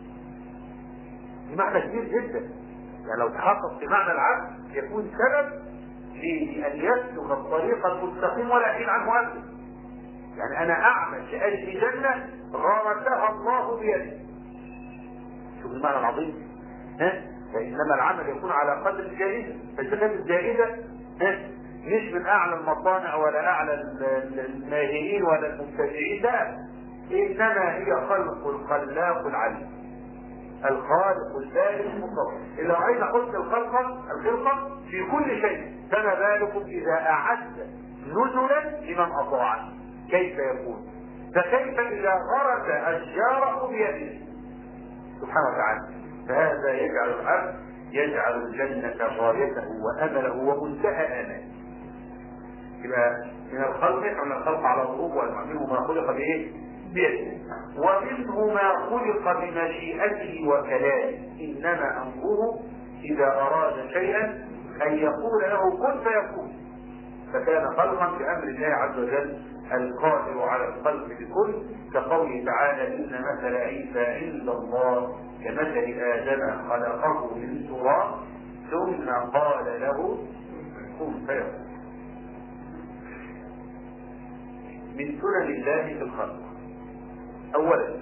بمعنى كبير جدا، يعني لو تحقق في معنى العدل يكون سبب لأن يسلك الطريق المستقيم ولا يحيل عنه أبدا. يعني أنا أعمل شيئا في جنة غرسها الله بيده. شوف المعنى العظيم. ها؟ فإنما العمل يكون على قدر الجائزة، فإذا كانت الجائزة مش من أعلى المصانع ولا أعلى الماهرين ولا المبتدعين، لا، إنما هي خلق الخلاق العليم الخالق البارئ المصور. إذا رأينا قلت الخلق الخلقة في كل شيء، فما بالكم إذا أعد نزلا لمن أطاعه كيف يكون؟ فكيف إذا غرس أشجاره بيده سبحانه وتعالى؟ فهذا يجعل العبد يجعل الجنة غايته وأمله ومنتهى آماله. يبقى من الخلق من الخلق على الغروب ومنه ما خلق بإيه؟ بيده. ومنه ما خلق بمشيئته وكلامه، إنما أمره إذا أراد شيئا أن يقول له كن فيكون، فكان خلقا بأمر الله عز وجل القادر على الخلق بكل، كقوله تعالى إن مثل عيسى عند الله كمثل آدم خلقه من تراب ثم قال له كن فيكون. من سنن الله في الخلق. أولا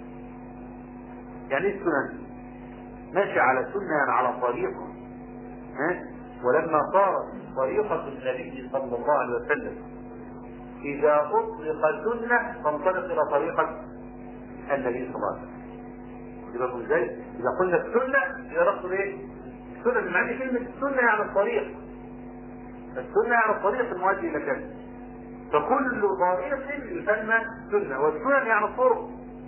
يعني السنن ماشي على سنة يعني على طريقة، ها؟ ولما صارت طريقة النبي صلى الله عليه وسلم إذا أطلق سنة تنطلق إلى طريقة النبي صلى الله عليه وسلم. يبقى ازاي؟ إذا قلنا السنة إذا رأسوا إيه؟ السنة بمعنى كلمة السنة يعني الطريق. السنة يعني الطريق المؤدي إلى كذا. فكل طريق يسمى سنة، والسنن يعني الطرق.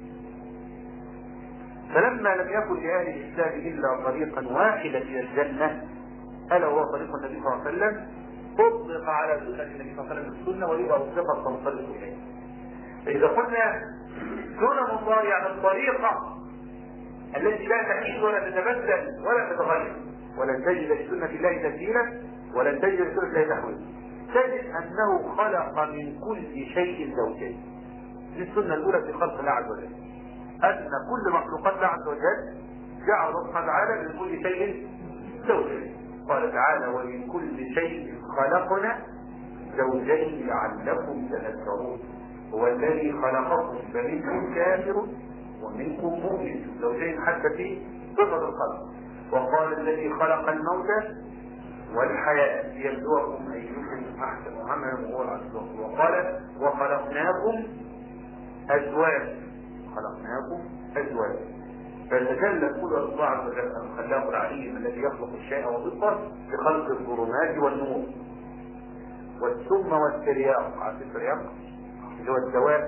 فلما لم يكن لأهل الإسلام إلا طريقا واحدا إلى الجنة ألا هو طريق النبي صلى الله عليه وسلم، أطلق على سنة النبي صلى الله عليه وسلم السنة، وإذا أطلقت تنطلق إليه. فإذا قلنا سنن الله يعني الطريقة التي لا تحيد ولا تتبدل ولا تتغير، ولن تجد لسنة الله تبديلا ولن تجد لسنة الله تحويلا. تجد أنه خلق من كل شيء زوجين. دي السنة الأولى في خلق الله عز وجل، أن كل مخلوقات الله عز وجل جعل الله سبحانه وتعالى من كل شيء زوجين. قال تعالى ومن كل شيء خلقنا زوجين لعلكم تذكرون، هو الذي خلقكم فمنكم كافر ومنكم مؤمن، زوجين حتى في صفة الخلق. وقال الذي خلق الموت والحياة ليبلوكم أيكم أحسن عملا وهو العزيز الغفور. وقال وخلقناكم أزواجا، خلقناكم أزواجا. فتجلى كل الله عز وجل الخلاق العليم الذي يخلق الشيء وضده بخلق الظلمات والنور والسم والترياق. عارف الترياق اللي هو الدواء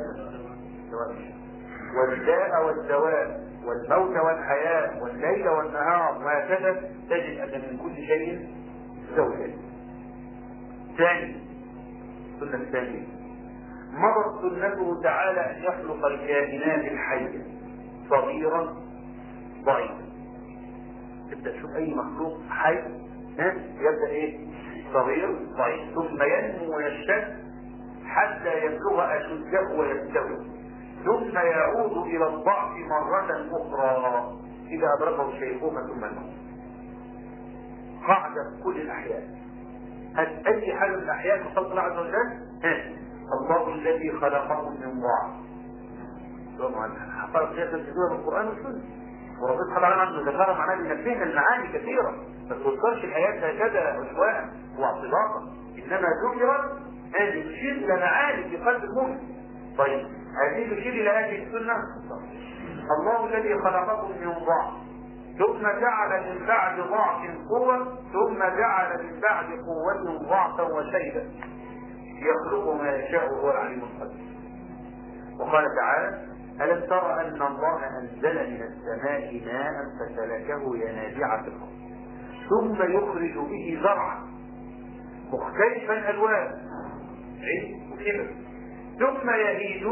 والداء والدواء والموت والحياة والليل والنهار، وهكذا تجد أن من كل شيء زوجين. ثاني السنة الثانية مضت سنته تعالى أن يخلق الكائنات الحية صغيرا ضعيفا. تبدأ تشوف أي مخلوق حي ها يبدأ إيه؟ صغير ضعيف، ثم ينمو ويشتد حتى يبلغ أشده ويستوي، ثم يعود إلى الضعف مرة أخرى إذا أدركه الشيخوخة ثم الموت. قاعدة في كل الأحيان هات اي حاجه من الاحياء من خلق الله عز وجل، الله الذي خلقكم من ضعف. حقائق هي تنزلها من القران والسنه، وربنا سبحانه وتعالى عنده ذكرها معناه بينبهنا المعاني كثيره، ما تذكرش الايات هكذا عشواء واعتباطا، انما ذكرت ان تشير الى معاني في قلب المؤمن. طيب هذه تشير الى هذه السنه، الله الذي خلقكم من ضعف ثم جعل من بعد ضعف قوة ثم جعل من بعد قوة ضعفا وشيبا يخلق ما يشاء وهو العليم القدير. وقال تعالى ألم تر أن الله أنزل من السماء ماء فسلكه ينابيع في الأرض ثم يخرج به زرعا مختلفا ألوانه وكبر ثم يهيج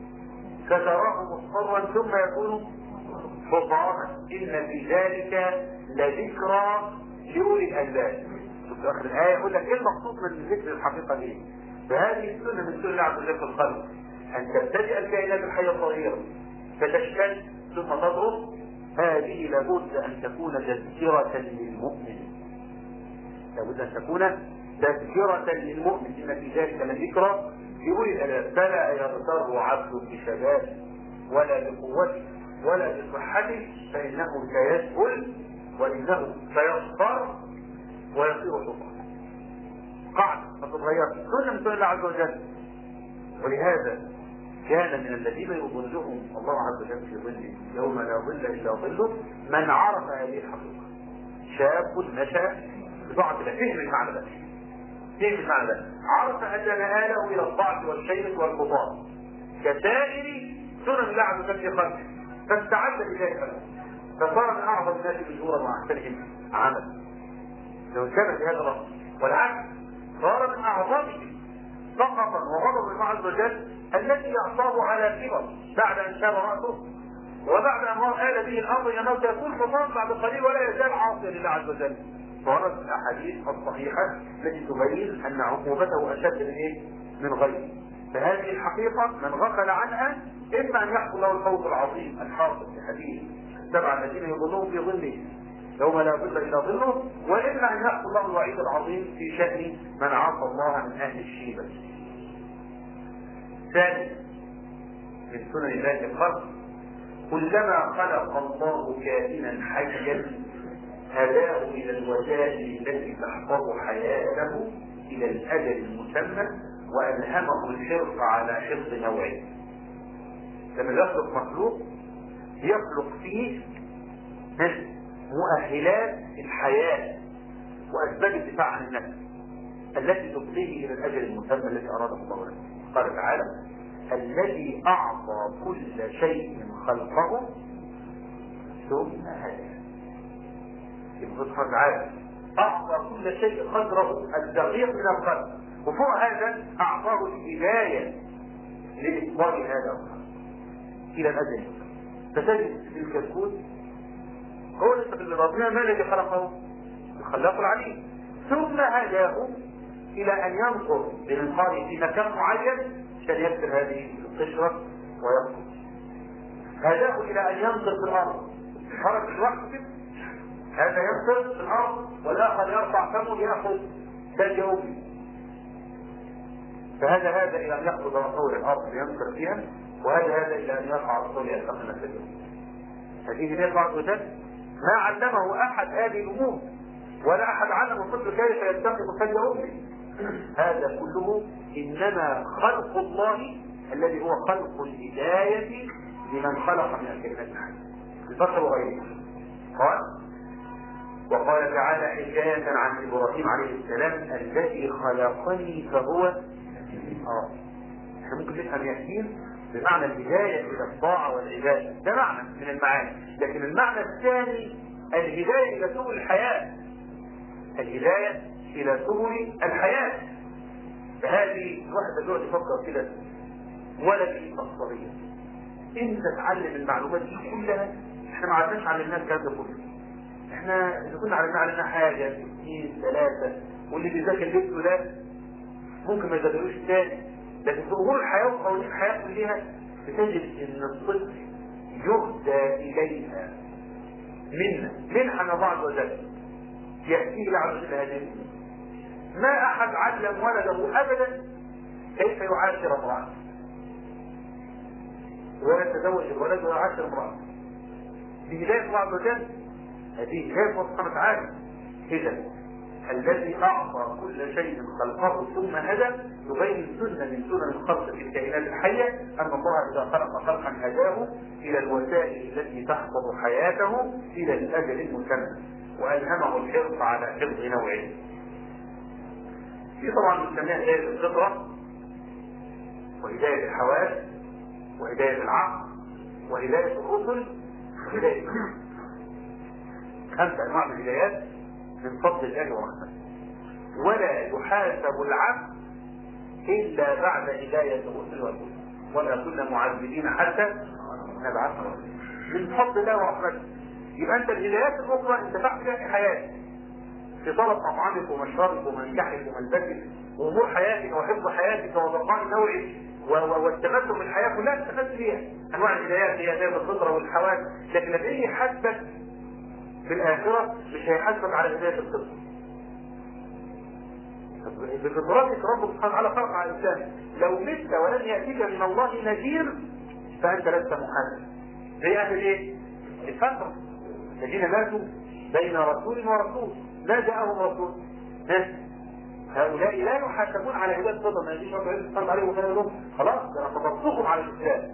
فتراه مصفرا ثم يكون حطاما إن في ذلك لذكرى لأولي الألباب. في آخر الآية يقول لك إيه المقصود من ذكر الحقيقة دي؟ فهذه السنة من سنة الله عز وجل في الخلق، أن تبتدئ الكائنات الحية الصغيرة فتشتد ثم تضرب. هذه لابد أن تكون تذكرة للمؤمن، لابد أن تكون تذكرة للمؤمن إن في ذلك لذكرى لأولي الألباب. فلا يغتر عبد بشبابه ولا بقوته ولا بصحته فإنه سيسهل وإنه سيصفر ويصير حطاما. قاعدة ما تتغيرش، سنة من سنة الله عز وجل. ولهذا كان من الذين يظلهم الله عز وجل في ظله يوم لا ظل إلا ظله من عرف هذه الحقيقة. شاب نشأ بضعف فهم المعنى ده، فهم المعنى ده، عرف أن مآله إلى الضعف والشيء والبطال كسائر سنن الله عز وجل في خلقه، فاستعد بذلك فصار من اعظم الناس بجورا واحسنهم عملا لو كان في هذا الامر، والعكس صار من اعظمهم سقطا وغضب الله عز وجل الذي يعصاه على كبر بعد ان شاب راسه وبعد ان آل به الامر انه سيكون حصان بعد قليل ولا يزال عاصيا لله عز وجل. وردت الاحاديث الصحيحه التي تبين ان عقوبته اشد من ايه؟ من غيره. فهذه الحقيقة من غفل عنها إما أن يحصل له الخوف العظيم الحاصل في حديث السبع الذين يظلون في ظله يوم لا ظل إلا ظله، وإما أن يحصل له الوعيد العظيم في شأن من عصى الله من أهل الشيبة. ثاني من سنن الله في الخلق كلما خلق الله كائنا حيا هداه إلى الوسائل التي تحفظ حياته إلى الأجل المسمى وألهمه الحرص على حفظ نوعه. لما يخلق مخلوق يخلق فيه مؤهلات الحياة وأسباب الدفاع عن النفس التي تفضيه إلى الأجل المسمى الذي أراده الله له. قال تعالى الذي أعطى كل شيء خلقه ثم هداه. يقول سبحانه وتعالى أعطى كل شيء قدره الدقيق من الخلق، وفوق هذا أعطاه الهداية لإصدار هذا الخلق إلى الأجل. فتجد في الكتكوت هو اللي ربنا ما الذي خلقه؟ الخلاق العليم. ثم هداه إلى أن ينظر للمنقار في مكان معين عشان يكسر هذه القشرة ويخرج. هداه إلى أن ينظر في الأرض، خرج الوقت هذا ينظر في الأرض والآخر يرفع فمه يأخذ تجاوبه. فهذا هذا إلى أن يأخذ رسول الأرض لينظر فيها، وهذا هذا إلى أن يرفع رسول يستقبل التجاوب. هذه هي بعض ذلك ما علمه أحد هذه الأمور، ولا أحد علم الطفل كيف يستقبل تجاوبه. هذا كله إنما خلق الله الذي هو خلق الهداية لمن خلق من الكائنات الحية البشر وغيره. قال وقال تعالى حكاية عن إبراهيم عليه السلام الذي خلقني فهو اه احنا ممكن نفهم يحكين بمعنى الهداية إلى الطاعة والعبادة، ده معنى من المعاني، لكن المعنى الثاني الهداية إلى سبل الحياة، الهداية إلى سبل الحياة. فهذه واحدة تقعد تفكر كده ولا في الصبية انت تعلم المعلومات دي كلها. احنا ما عرفناش عن الناس الكلام ده كله، احنا اذا كنا علمنا علينا حاجة اثنين ثلاثة، واللي بيذاكر لبسه ده ممكن ما يذاكروش تاني. لكن في امور الحياة وقوانين الحياة كلها بتجد ان الطفل يهدى اليها منا منحة من بعض وذلك يأتيه لعبد هذه ما احد علم ولده ابدا كيف يعاشر امرأة، ولا يتزوج الولد ويعاشر امرأة. دي هداية الله عز وجل، هذه هداية الله سبحانه وتعالى. إذا الذي أعطى كل شيء خلقه ثم هدى يبين سنة من سنن الخلق في الكائنات الحية أن الله إذا خلق خلقا هداه إلى الوسائل التي تحفظ حياته إلى الأجل المسمى، وألهمه الحرص على حفظ نوعه. في طبعا نسميها هداية الفطرة، وهداية الحواس، وهداية العقل، وهداية الرسل، وهداية خمسة أنواع من الهدايات من فضل الله ورحمته. ولا يحاسب العبد إلا بعد هداية الرسل والكتب، ولا كنا معذبين حتى نبعث رسولا. من فضل الله ورحمته. يبقى أنت الهدايات الأخرى أنت تحت فيها في حياتك، في طلب مطعمك ومشربك ومنكحك وملبسك وأمور حياتك وحفظ حياتك وبقاء نوعك والتمتع بالحياة كلها استفدت فيها. أنواع الهدايات هي هداية الفطرة والحواس، لكن لما يجي يحاسبك في الآخرة مش هيحاسبك على هداية الفطرة. بفطرتك رب سبحانه وتعالى خلق على الإنسان، لو مت ولم يأتيك من الله نذير فأنت لست محاسب. زي أهل إيه؟ الفترة الذين ماتوا بين رسول ورسول، ما جاءهم رسول. هؤلاء لا يحاسبون على هداية الفطرة، ما يجيش ربنا يسلم عليهم وكان لهم خلاص أنا فضلتكم على الإسلام.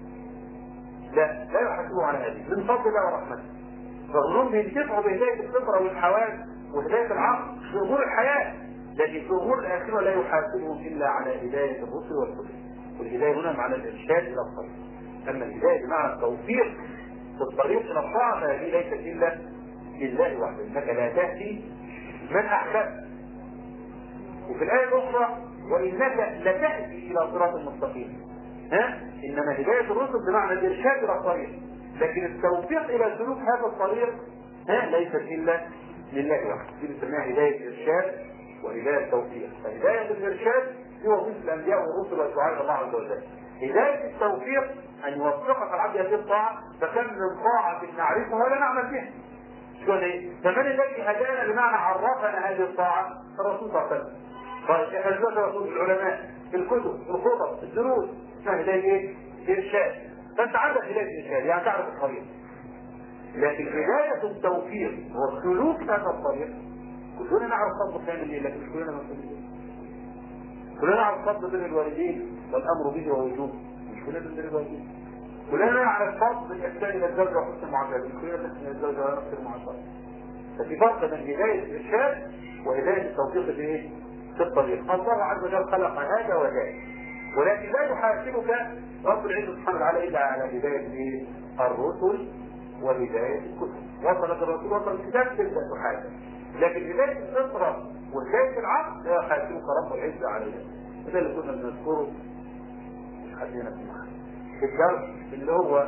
لا لا يحاسبون على هذه من فضل الله ورحمته. فظنهم ينتفعوا بهداية الفطرة والحواس وهداية العقل في أمور الحياة، لكن في أمور الآخرة لا يحاسبهم إلا على هداية الرسل والكتب. والهداية هنا معنى الإرشاد إلى الطريق، أما الهداية بمعنى التوفيق في الطريق إلى الطاعة فهذه ليست إلا لله وحده، إنك لا تهدي من أحببت. وفي الآية الأخرى وإنك لتهدي إلى صراط مستقيم. ها؟ إنما هداية الرسل بمعنى الإرشاد إلى الطريق، لكن التوفيق إلى سلوك هذا الطريق ها ليست إلا لله وحده. دي بنسميها هداية إرشاد وهداية توفيق. فهداية الإرشاد هي وظيفة الأنبياء والرسل والدعاء الله عز وجل. هداية التوفيق أن يوفقك العبد هذه الطاعة، فكم من طاعة نعرفها ولا نعمل بها. شو ليه؟ فمن الذي هدانا بمعنى عرفنا هذه الطاعة؟ الرسول صلى الله عليه وسلم. طيب احنا دلوقتي الرسول، العلماء، الكتب، الخطب، الدروس، اسمها هداية ايه؟ إرشاد. فأنت عندك هداية إرشاد يعني تعرف الطريق. لكن هداية التوفيق والسلوك هذا الطريق كلنا نعرف فضل كامل ليه، لكن مش كلنا مسؤولين. كلنا نعرف فضل بين الوالدين والأمر به ووجوبه، مش كلنا بين الوالدين. كلنا نعرف فضل الإحسان إلى الزوجة وحسن المعاشرة، مش كلنا بنحسن إلى الزوجة وحسن المعاشرة. ففي فرق بين هداية الإرشاد وهداية التوفيق في إيه؟ في الطريق. الله عز وجل خلق هذا وذاك، ولكن لا يحاسبك رب العزة سبحانه وتعالى إلا على هداية الرسل وهداية الكتب. وصلت الرسول وصل الكتاب تبدأ تحاسب، لكن هداية الفطرة وهداية العقل لا يحاسبك رب العزة عليها. هذا اللي كنا بنذكره مش حدينا في المعنى في الدرس اللي هو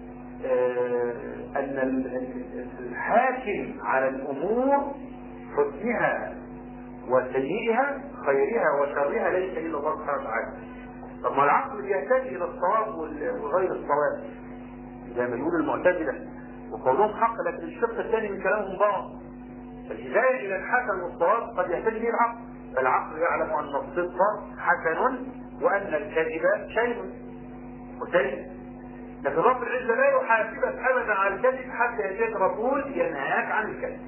آه أن الحاكم على الأمور حسنها وسيئها خيرها وشرها ليس إلا الله سبحانه وتعالى. طب ما العقل يحتاج إلى الصواب وغير الصواب زي ما يقول المعتزلة، وقولهم حق لكن الشق الثاني من كلامهم باطل. فالهداية إلى الحسن والصواب قد يحتاج إليه العقل، فالعقل يعلم أن الصدق حسن وأن الكذب شيء وسيء. لكن رب العزة لا يحاسبك أبدا على الكذب حتى يأتيك رسول ينهاك عن الكذب.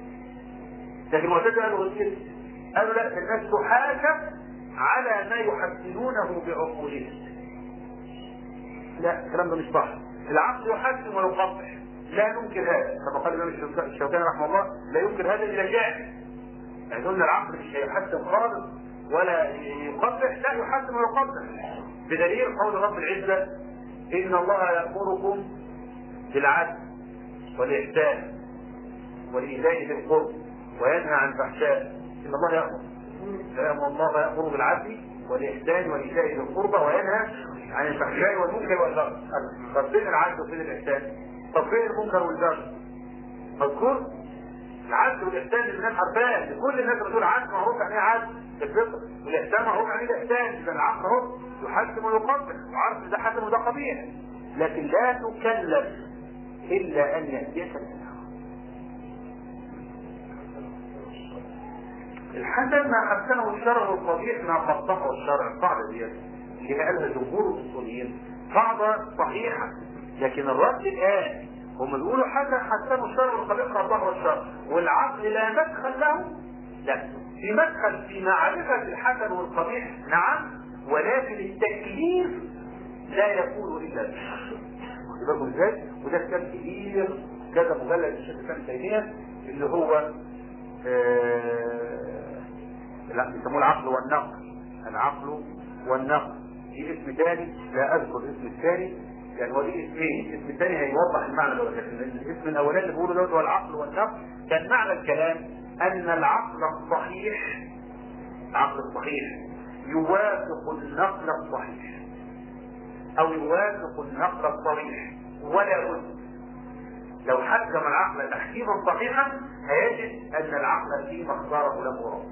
لكن المعتزلة قالوا غير، قالوا لا، الناس تحاسب على ما يحسنونه بعقولهم. لا الكلام ده مش صح. العقل يحسن ويقبح، لا ننكر هذا، كما قال الإمام الشوكاني رحمه الله لا ينكر هذا إلا جاهل. يعني قلنا العقل مش هيحسن خالص ولا يقبح، لا يحسن ويقبح، بدليل قول رب العزة إن الله يأمركم بالعدل والإحسان والإيتاء ذي القرب وينهى عن الفحشاء. إن الله يأمر فإن الله يأمر بالعدل والإحسان وإيتاء ذي القربى وينهى عن الفحشاء والمنكر والبغي. طب فين العدل وفين الإحسان؟ طب فين المنكر والبغي؟ مذكور العدل والإحسان اللي الناس عارفاه، كل الناس بتقول عدل معروف يعني ايه عدل في الفطر، والإحسان معروف يعني ايه الإحسان. إذا العقل اهو يحسن ويقبح وعارف ده حسن وده قبيح، لكن لا تكلف إلا أن يأتيك الإنسان. الحسن ما حسنه الشرع والقبيح ما قبحه الشرع. القاعده دي اللي قالها جمهور الاصوليين قاعده صحيحه، لكن الرد الان هم بيقولوا حسن حسنه الشرع والقبيح قبحه الشرع، والعقل لا مدخل له. لا، في مدخل في معرفه الحسن والقبيح نعم، ولكن التكليف لا يكون الا بالحق. يبقى ازاي؟ وده كتاب كبير كذا مجلد الشيخ ابن تيميه اللي هو آه لا بيسموه العقل والنقل. العقل والنقل دي اسم ثاني لا اذكر الاسم الثاني، يعني هو دي اسمين، الاسم الثاني هيوضح المعنى الاولاني، الاسم الاولاني اللي بيقوله ده هو العقل والنقل. كان معنى الكلام ان العقل الصحيح، العقل الصحيح يوافق النقل الصحيح او يوافق النقل الصريح، ولا بد لو حكم العقل تحكيما صحيحا هيجد ان العقل فيما اختاره له رب،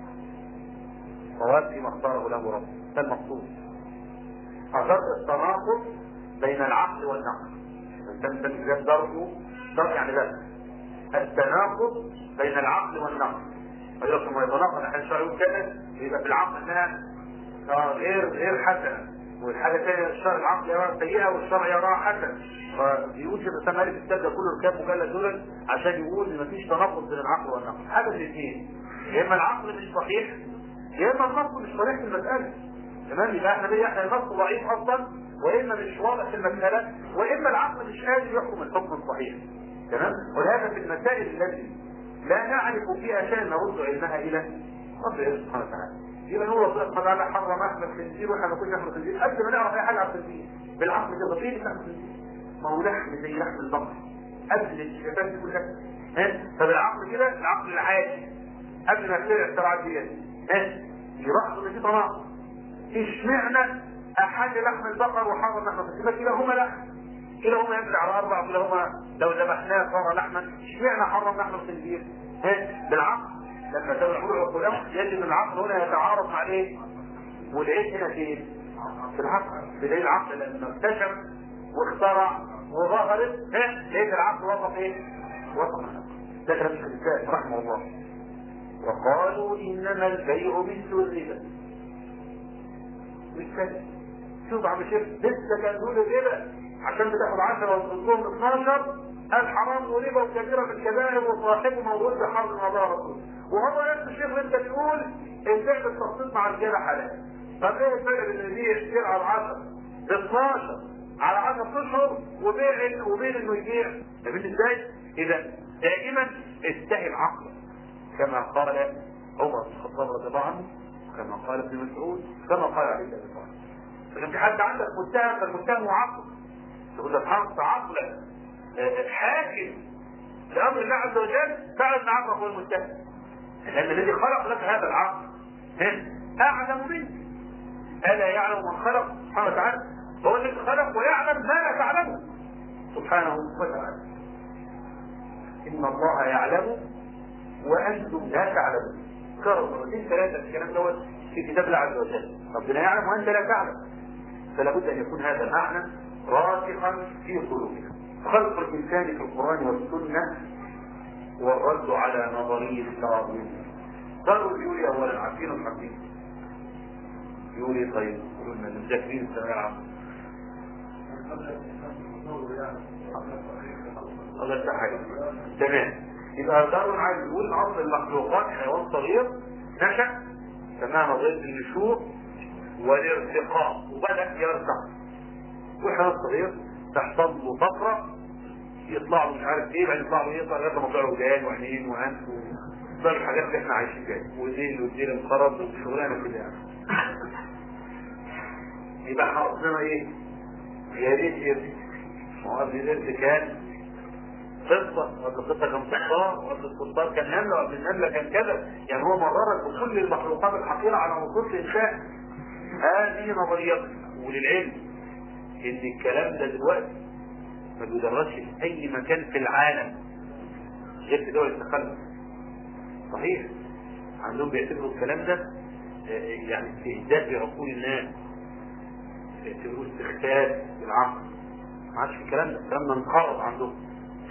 صواب فيما اختاره له رب. ده المقصود. اثرت التناقض بين العقل والنقل. الانسان ده درجه درجه يعني بس التناقض بين العقل والنقل. فيقول لما يتناقض احيانا الشرع يقول كذا يبقى في العقل انها غير غير حسنه، والحاجه الثانيه الشرع العقل يراها سيئه والشرع يراها حسنه. فبيقول شيخ الاسلام مالك الكتاب ده كله الكتاب مجلد دول عشان يقول ان مفيش تناقض بين العقل والنقل. حاجه من الاثنين، يا اما العقل مش صحيح يا اما النقل مش صريح في المساله. تمام؟ يبقى احنا بيه احنا النص ضعيف اصلا، واما مش واضح في المساله، واما العقل مش قادر يحكم الحكم الصحيح. تمام؟ ولهذا في المسائل التي لا نعرف فيها شيئا نرد علمها الى رب سبحانه وتعالى. يبقى هو ربنا سبحانه وتعالى حرم احنا الخنزير واحنا ما كناش احنا الخنزير قبل ما نعرف اي حاجه عن الخنزير. بالعقل كده فين احنا الخنزير؟ ما هو لحم زي لحم البقر قبل الشباب دي كلها. ها؟ فبالعقل كده العقل العادي قبل ما يخترع الشرعات دي ها؟ يلاحظوا ان في تناقض. اشمعنى احل لحم البقر وحرم لحم الخنزير؟ كلاهما لحم، كلاهما يمشي على اربع، كلاهما لو ذبحناه صار لحما. اشمعنى حرم لحم الخنزير؟ ها؟ بالعقل. لما تقول عقولهم يجب العقل هنا يتعارض مع ايه؟ والعين هنا فين؟ في العقل. بدليل العقل لما اكتشف واخترع وظهرت ها لقيت العقل وصف ايه؟ وصف ده كلام الشيخ الاسلام رحمه الله. وقالوا انما البيع مثل الربا. بالتالي شوف عم الشيخ لسه كان يقول الربا عشان بتاخد عشرة وتصوم اثناشر الحرام وربا وكبيره من الكبائر وصاحبه موجود في حرب الله رسوله. وهو نفس الشيخ اللي انت بيقول البيع بالتخصيص مع الرجاله حلال. طب ايه الفرق بين اللي يشتري على عشرة ب اثناشر على عشرة اشهر وبيع وبين انه يبيع؟ فاهمين ازاي؟ اذا دائما اتهم عقلك كما قال عمر بن الخطاب رضي الله عنه، كما قال ابن مسعود، كما قال علي بن ابي طالب. فكان في حد عندك متهم فالمتهم هو عقل. تقول لك حق عقلك حاكم لامر الله عز وجل، فعلا ان عقلك هو المتهم. لان الذي خلق لك هذا العقل اعلم منك. الا يعلم من خلق سبحانه وتعالى؟ هو الذي خلق ويعلم ما لا تعلمه سبحانه وتعالى. ان الله يعلم وانتم لا تعلمون. كرر مرتين ثلاثه الكلام دوت في كتاب الله عز وجل. ربنا يعلم وانت لا تعلم. فلا بد ان يكون هذا المعنى راسخا في قلوبنا. خلق الانسان في القران والسنه والرد على نظريه التراضي. قالوا بيقولي اولا عارفين الحقيقه يقولي طيب قلنا المذاكرين الثانويه العامه الله يفتح تمام. يبقى دارون عايز يقول اصل المخلوقات حيوان صغير نشأ سماها نظريه النشوء والارتقاء وبدأ يرتقي. وحيوان صغير تحصل له فتره يطلع له مش عارف ايه، بعدين يطلع له يطلع لغايه ما طلع له ودان وعينين وانف وده الحاجات اللي احنا عايشين فيها وديل وديل انقرض وشغلانه كده يعني. يبقى حافظنا ايه؟ يا ريت يا ريت ما هو الرزق كان قصه ولا قصه كان صحار ولا الصحار كان نمله ولا النمله كان كذا. يعني هو مررت بكل المخلوقات الحقيره على وصول الانسان. هذه نظريتنا. وللعلم ان الكلام ده دلوقتي ما بيدرسش في اي مكان في العالم غير في دول التخلف. صحيح عندهم بيعتبروا الكلام ده يعني استهداف بعقول الناس، بيعتبروه استخفاف بالعقل. ما عادش في الكلام ده، الكلام ده انقرض عندهم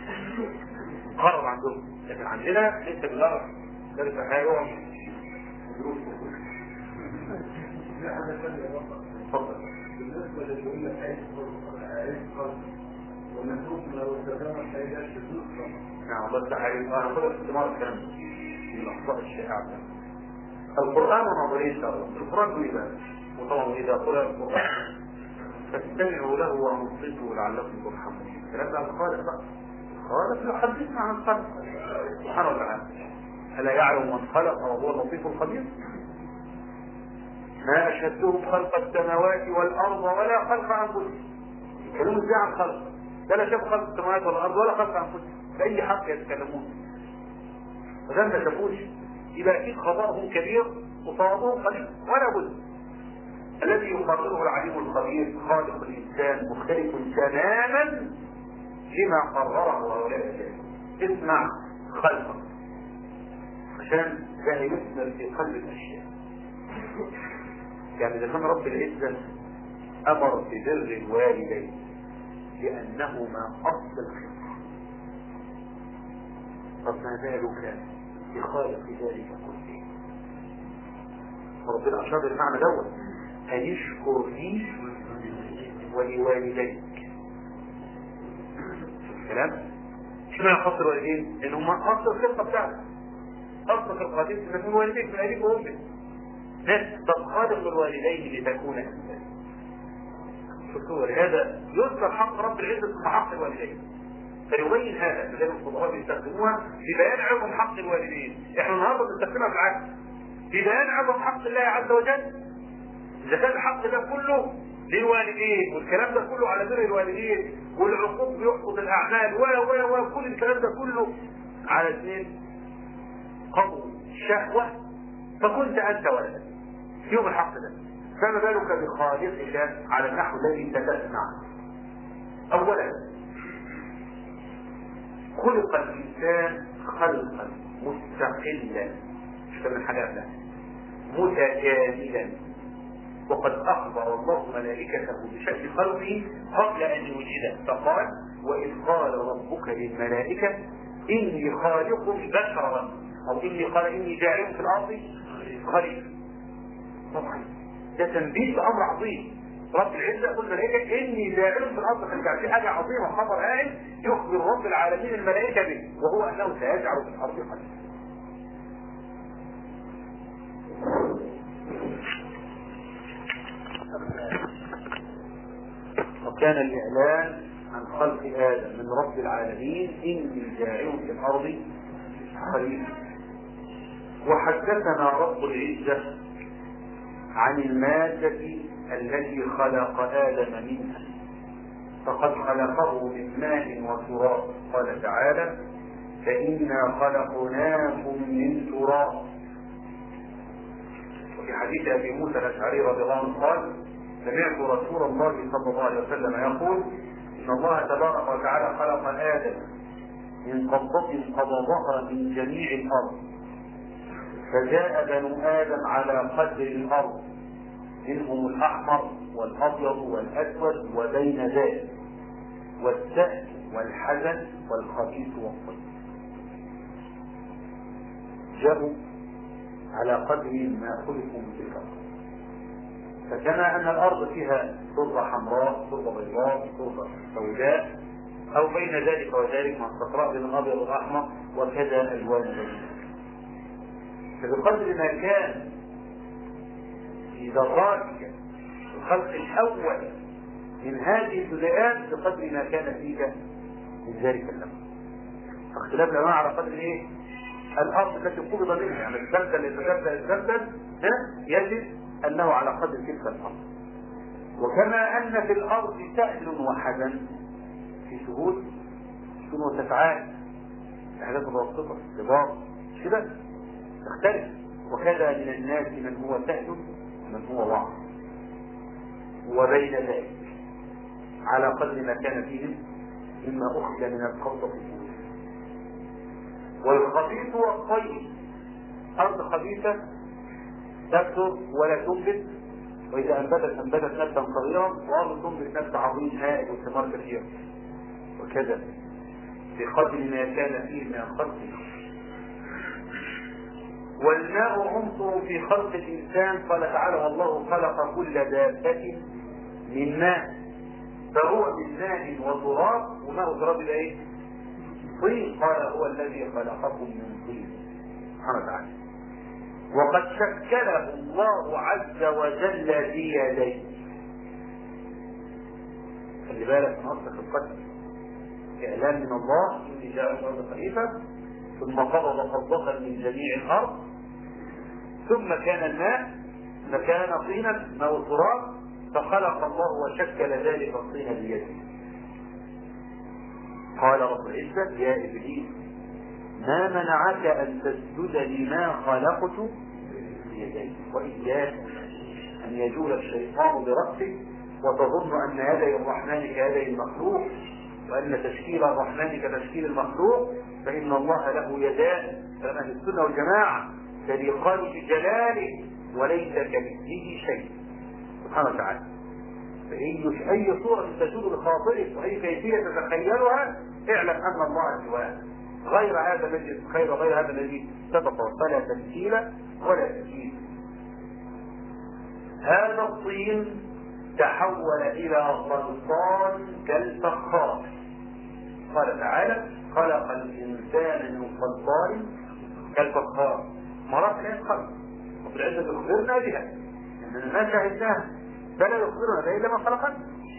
انقرض عندهم. لكن عندنا لسه بنعرف ذلك حاجه دروس كتب. اتفضل. بالنسبة اللي بيقول لك عايز عايز قلب ونشوف لو استخدمت حاجات تدوس طبعا. نعم بس انا هاخد استمارة الكلام ده من الاخطاء الشائعة. القرآن نظرية الله. القرآن ايه بقى؟ وطبعا اذا قرأ القرآن فاستمعوا له وانصتوا لعلكم ترحمون. الكلام ده الخالق بقى. الخالق يحدثنا عن الخلق سبحانه وتعالى. ألا يعلم من خلق وهو اللطيف الخبير؟ ما أشهدتهم خلق السماوات والأرض ولا خلق أنفسهم. يتكلمون ازاي عن خلق؟ ده لا شاف خلق السماوات والأرض ولا خلق أنفسهم. بأي حق يتكلمون؟ فده ما شافوش. يبقى أكيد خطأهم كبير وصوابهم قليل ولا بد. الذي يقرره العليم الخبير خالق الإنسان مختلف تماما لما قرره هؤلاء الجاهلين. اسمع خلقه عشان ده يثمر في قلب الاشياء. يعني اذا كان رب العزه امر ببر الوالدين لانهما اصل الخلق، طب ما بالك بخالق ذلك كله؟ ربنا اشار بالمعنى دوت ان يشكر لي ولوالديك. الكلام شو معنى خاص الوالدين؟ ان هم اصل الخلقه بتاعتك، اصل الخلقتين ان هم والديك من ابيك وامك. طب خالق الوالدين لتكون امثال. شفتوا لهذا يذكر حق رب العزه ثم حق الوالدين فيبين هذا اللي الخطباء بيستخدموها في بيان عظم حق الوالدين. احنا النهارده بنستخدمها بالعكس في بيان عظم حق الله عز وجل. اذا كان الحق ده كله للوالدين والكلام ده كله على بر الوالدين والعقوق بيحفظ الاعمال و و و كل الكلام ده كله على اثنين قضوا شهوه فكنت انت ولدا يوم الحق ده، فما بالك بخالقك على النحو الذي ستسمع. اولا خلق الانسان خلقا مستقلا مش من حاجات لا متكاملا، وقد اخبر الله ملائكته بشأن خلقه قبل ان يوجده فقال واذ قال ربك للملائكه اني خالق بشرا او اني قال اني جاعل في الارض خليفه. طبعا ده تنبيه بامر عظيم. رب العزه يقول الملائكه اني جاعل في الارض خليفه، في حاجه عظيمه خبر هائل يخبر رب العالمين الملائكه به وهو انه سيجعل في الارض خليفه. وكان الإعلان عن خلق آدم من رب العالمين إني جاعل في الأرض خليفة. وحدثنا رب العزة عن المادة التي خلق آدم منها فقد خلقه من ماء وتراب قال تعالى فإنا خلقناكم من تراب. وفي حديث أبي موسى الأشعري رضي الله عنه قال سمعت رسول الله صلى الله عليه وسلم يقول إن الله تبارك وتعالى خلق آدم من قبضة قبضها من جميع الأرض فجاء بنو آدم على قدر الأرض منهم الأحمر والأبيض والأسود وبين ذلك والسهل والحزن والخبيث والطيب. جاءوا على قدر ما خلقوا من الأرض. فكما أن الأرض فيها تربة حمراء تربة بيضاء تربة سوداء أو بين ذلك وذلك مع استقراء بين الأبيض والأحمر وكذا ألوان بينها. فبقدر ما كان في ذراتك الخلق الأول من هذه الجزيئات بقدر ما كان فيك من ذلك الأمر. فاختلاف الأنواع على قدر إيه؟ الأرض التي قبض منها، يعني الزلزل يتزلزل الزلزل ده يجب أنه على قدر تلك الأرض. وكما أن في الأرض سهل وحزن في سهول سهول وتفعال حاجات متوسطة كبار كده تختلف. وكذا من الناس من هو سهل ومن هو وعظ وبين ذلك على قدر ما كان فيهم مما أخذ من القبضة في الأولى. والخبيث والطيب أرض خبيثة تكثر ولا تنبت وإذا أنبتت أنبتت نبتا صغيرا وأرض تنبت نبت عظيم هائل وثمار كثيرة وكذا بقدر ما كان فيه من الخلق. والماء عنصر في خلق الإنسان. قال تعالى والله خلق كل دابة من ماء، فهو من ماء وتراب، وماء وتراب يبقى ايه؟ طين. قال هو الذي خلقكم من طين سبحانه وتعالى. وقد شكله الله عز وجل بيديه. خلي بالك من أصل القتل، إعلان من الله إني جاء الأرض خليفة، ثم قبض قبضة من جميع الأرض، ثم كان الماء مكان طينا أو تراب، فخلق الله وشكل ذلك الطين بيده. قال رب العزة يا إبليس ما منعك أن تسجد لما خلقت بيدي، وإياك أن يجول الشيطان برأسك وتظن أن يدي الرحمن كيدي المخلوق، وأن تشكيل الرحمن كتشكيل المخلوق، فإن الله له يدان. فأهل السنة والجماعة فريقان في جلاله وليس كمثله شيء سبحانه وتعالى. فأي أي صورة تجول لخاطرك وأي كيفية تتخيلها اعلم أن الله سواه، غير هذا الذي خير غير هذا الذي سبق، فلا تمثيل ولا تكييف. هذا الطين تحول إلى صلصال كالفخار. قال تعالى خلق الإنسان من صلصال كالفخار. مرات لا يخلق، رب العزة يخبرنا بها إننا ما شاهدناها، فلا يخبرنا بها إلا ما خلقنا.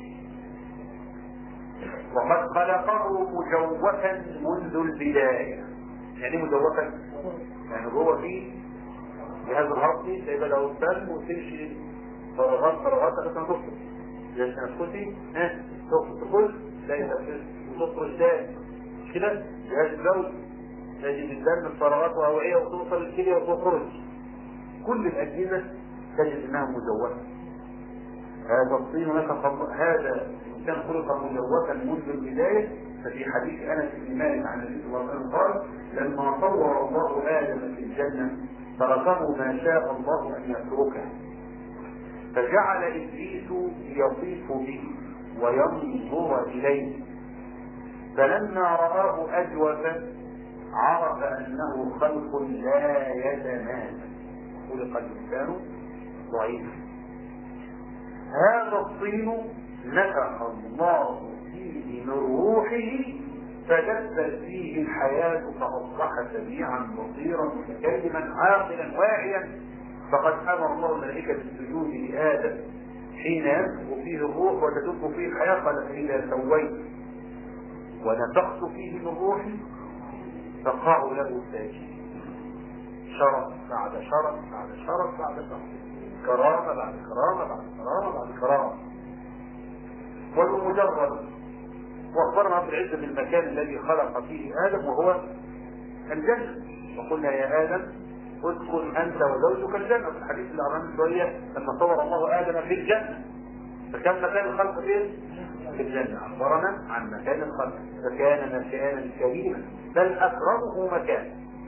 وقد خلقه مجوفا منذ البداية. يعني مجوفا يعني هو فيه جهاز الهضمي سيبقى له الدم وتمشي فراغات فراغات لغايه ما تخرج. زي تنفسي ها تدخل تلاقي تنفس وتخرج تاني، مش كده؟ جهاز البول تجد الدم من فراغات وهوائيه وتوصل للكليه وتخرج. كل الاجهزه تجد انها مجوفه. هذا الطين لك هذا الانسان خلق مجوفا منذ البدايه. ففي حديث انس بن مالك عن النبي صلى الله عليه وسلم قال لما صور الله ادم في الجنه تركه ما شاء الله ان يتركه، فجعل ابليس يطيف به وينظر اليه، فلما رآه اجوفا عرف انه خلق لا يتماسك، خلق الانسان ضعيفا. هذا الطين نفخ الله فيه من روحه فدبت فيه الحياة فأصبح سميعا بصيرا متكلما عاقلا واعيا. فقد أمر الله الملائكة بالسجود لآدم حين ينفخ فيه الروح وتدب فيه الحياة. قال فإذا سويت ونفخت فيه من روحي فقعوا له ساجدين. شرف بعد شرف بعد شرف بعد شرف، كرامة بعد كرامة بعد كرامة بعد كرامة. والمجرد واخبرنا رب العزة بالمكان الذي خلق فيه آدم وهو الجنة، وقلنا يا آدم اسكن أنت وزوجك الجنة في الحديث اللي قرأناه شوية لما صور الله آدم في الجنة. فكان مكان الخلق فين؟ في الجنة. أخبرنا عن مكان الخلق فكان مكانا كريما بل أكرمه مكان.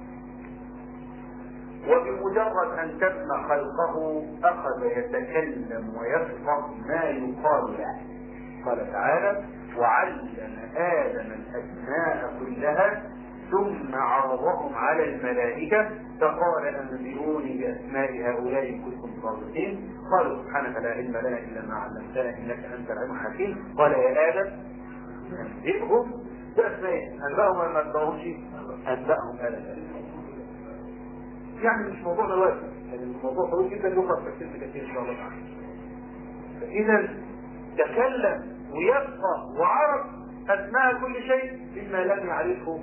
وبمجرد أن تم خلقه أخذ يتكلم ويفقه ما يقال له. قال تعالى وعلم آدم الأسماء كلها ثم عرضهم على الملائكة فقال أنبئوني بأسماء هؤلاء إن كنتم صادقين. قالوا سبحانك لا علم لنا إلا ما علمتنا إنك أنت العليم الحكيم. قال يا آدم أنبئهم بأسمائهم. أنبأهم ولا ما أنبأهمش؟ أنبأهم آدم. يعني مش موضوع دلوقتي، يعني الموضوع طويل جدا يقرأ في كتير كتير إن شاء الله تعالى. فإذا تكلم ويبقى وعرف أسماء كل شيء مما لم يعرفه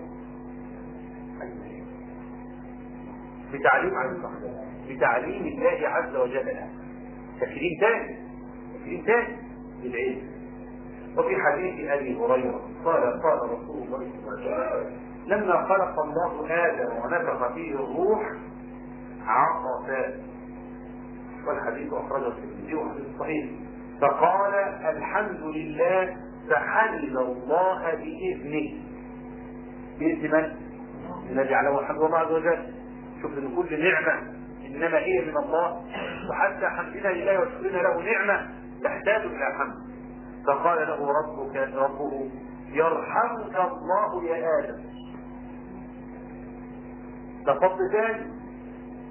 بتعليم عن الصحابة، بتعليم الله عز وجل له. تكريم ثاني تكريم ثاني للعلم. وفي حديث أبي هريرة قال قال رسول الله صلى الله عليه وسلم لما خلق الله آدم ونفخ فيه الروح عطس، والحديث أخرجه الترمذي وحديث صحيح، فقال الحمد لله فحمد الله بإذنه. بإذن من؟ الذي علمه الحمد لله عز وجل. شوف ان كل نعمة انما هي من الله، وحتى حمدنا لله وشكرنا له نعمة تحتاج الى حمد. فقال له ربك ربه يرحمك الله يا آدم. ده فضل ثاني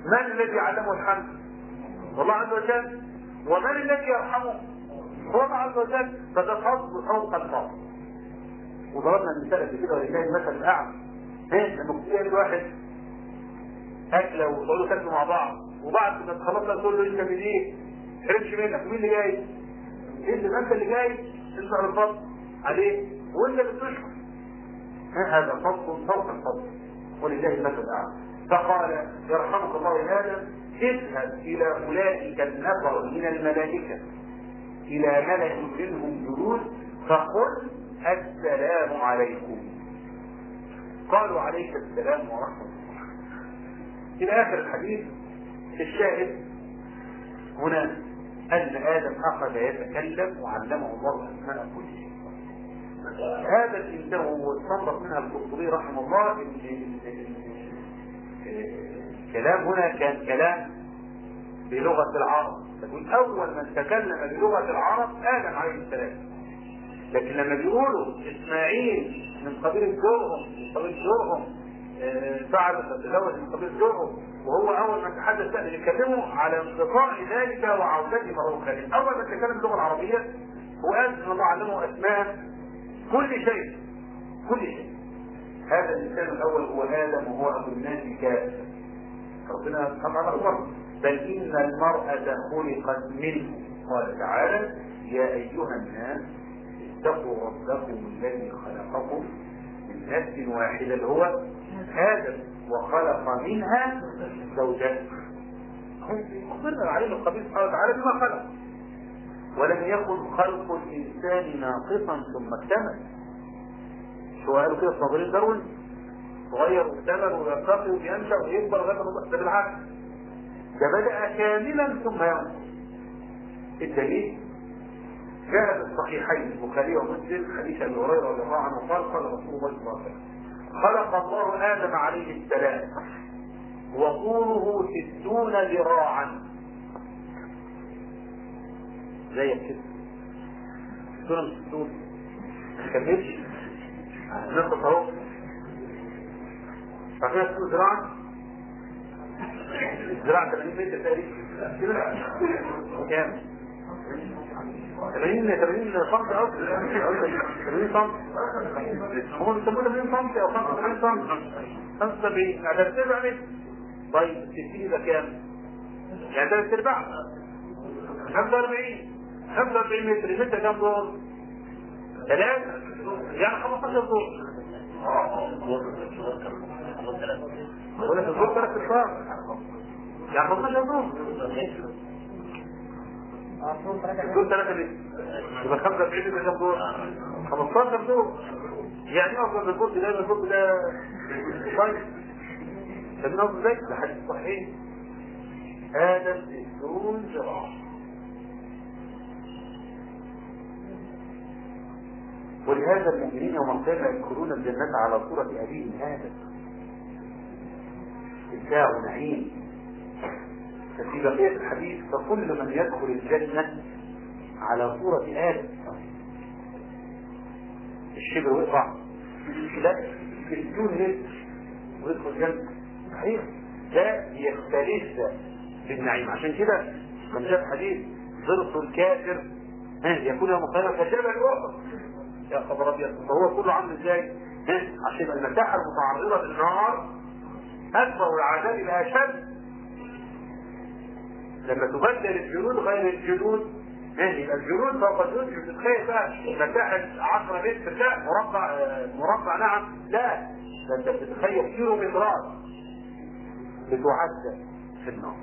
من الذي علمه الحمد؟ والله عز وجل. ومن الذي يرحمه؟ هو الله عز وجل. فده فضل فوق الفضل. وضربنا المثال في كده ولله المثل الاعلى. ايه لما كنت جايب واحد اكله وتقولوا تاكلوا مع بعض وبعد ما تخلص لك تقول له انت منين؟ ما تحرمش منك. مين اللي جاي؟ انت انت اللي جاي انت على الفضل عليه وانت بتشكر. هذا فضل فوق الفضل ولله المثل الاعلى. فقال يرحمك الله يا ادم اذهب الى اولئك النفر من الملائكه الى ملأ منهم جلود فقل السلام عليكم. قالوا عليك السلام ورحمه الله. الى اخر الحديث. الشاهد هنا ان ادم اخذ يتكلم وعلمه الله اسماء كل شيء. هذا الانسان واستنبط منها القرطبي رحمه الله الكلام هنا كان كلام بلغه العرب. تقول اول من تكلم بلغه العرب ادم عليه السلام. لكن لما بيقولوا اسماعيل من قبيله جرهم من قبيله جرهم فعل تزوج من قبيله جرهم وهو اول من تحدث بقى يتكلموا على انقطاع ذلك وعودته مره اخرى. اول من تكلم اللغه العربيه هو قال ان الله علمه اسماء كل شيء كل شيء. هذا الانسان الاول هو ادم وهو ابو الناس كافه. ربنا سبحانه وتعالى اخبر بل ان المراه خلقت منه. قال تعالى يا ايها الناس اتقوا ربكم الذي خلقكم من نفس واحده اللي هو ادم وخلق منها زوجها. اخبرنا العليم الخبير سبحانه وتعالى بما خلق. ولم يكن خلق الانسان ناقصا ثم اكتمل. شو قالوا كده في نظريه داروين؟ صغير واكتمل ويرتقي وينشا ويكبر لغايه ما ده بالعكس. ده بدا كاملا ثم ينقص. الدليل جاء في الصحيحين البخاري ومسلم حديث ابي هريره رضي الله عنه قال قال رسول الله صلى الله عليه وسلم خلق الله ادم عليه السلام وطوله ستون ذراعا. زي كده ستون من ستون ما كملش نقص اهو. فكده ستون ذراعا الذراع ثمانين متر تقريبا كام؟ ثمانين ثمانين سم او ثمانين سم. هم بيسموه ثمانين سم او خمسة وثمانين سم خمسة وسبعين على ارباع متر. طيب ستين ده كام؟ يعني ثلاث ارباع خمسة واربعين خمسة واربعين متر. المتر كام دور؟ ثلاثة يعني خمستاشر دور. ولا في الدور ثلاث ارباع يعني خمستاشر دور. الدور ثلاثة متر يبقى خمسة واربعين متر كام دور؟ خمستاشر دور. يعني افضل من الدور ده من الدور ده طيب. فمن افضل ذلك ده حديث صحيح ادم ستون ذراع. ولهذا المؤمنين يوم القيامة يدخلون الجنة على صورة أبيهم آدم. إبداع ونعيم. ففي بقية الحديث فكل من يدخل الجنة على صورة آدم الشبر ويقع لا ستون متر ويدخل الجنة. صحيح ده يختلف بالنعيم. عشان كده من جاء حديث ضرط الكافر يكون يوم القيامة كجبل أحد. يا خبر ابيض. فهو كله عامل ازاي؟ عشان المساحه المتعرضه للنار اكبر والعذاب يبقى اشد. لما تبدل الجلود غير الجلود يبقى الجلود فوق الجلود. مش تتخيل بقى مساحه عشرة متر لا مربع مربع نعم لا ده انت بتتخيل كيلو مترات بتعذب في النار.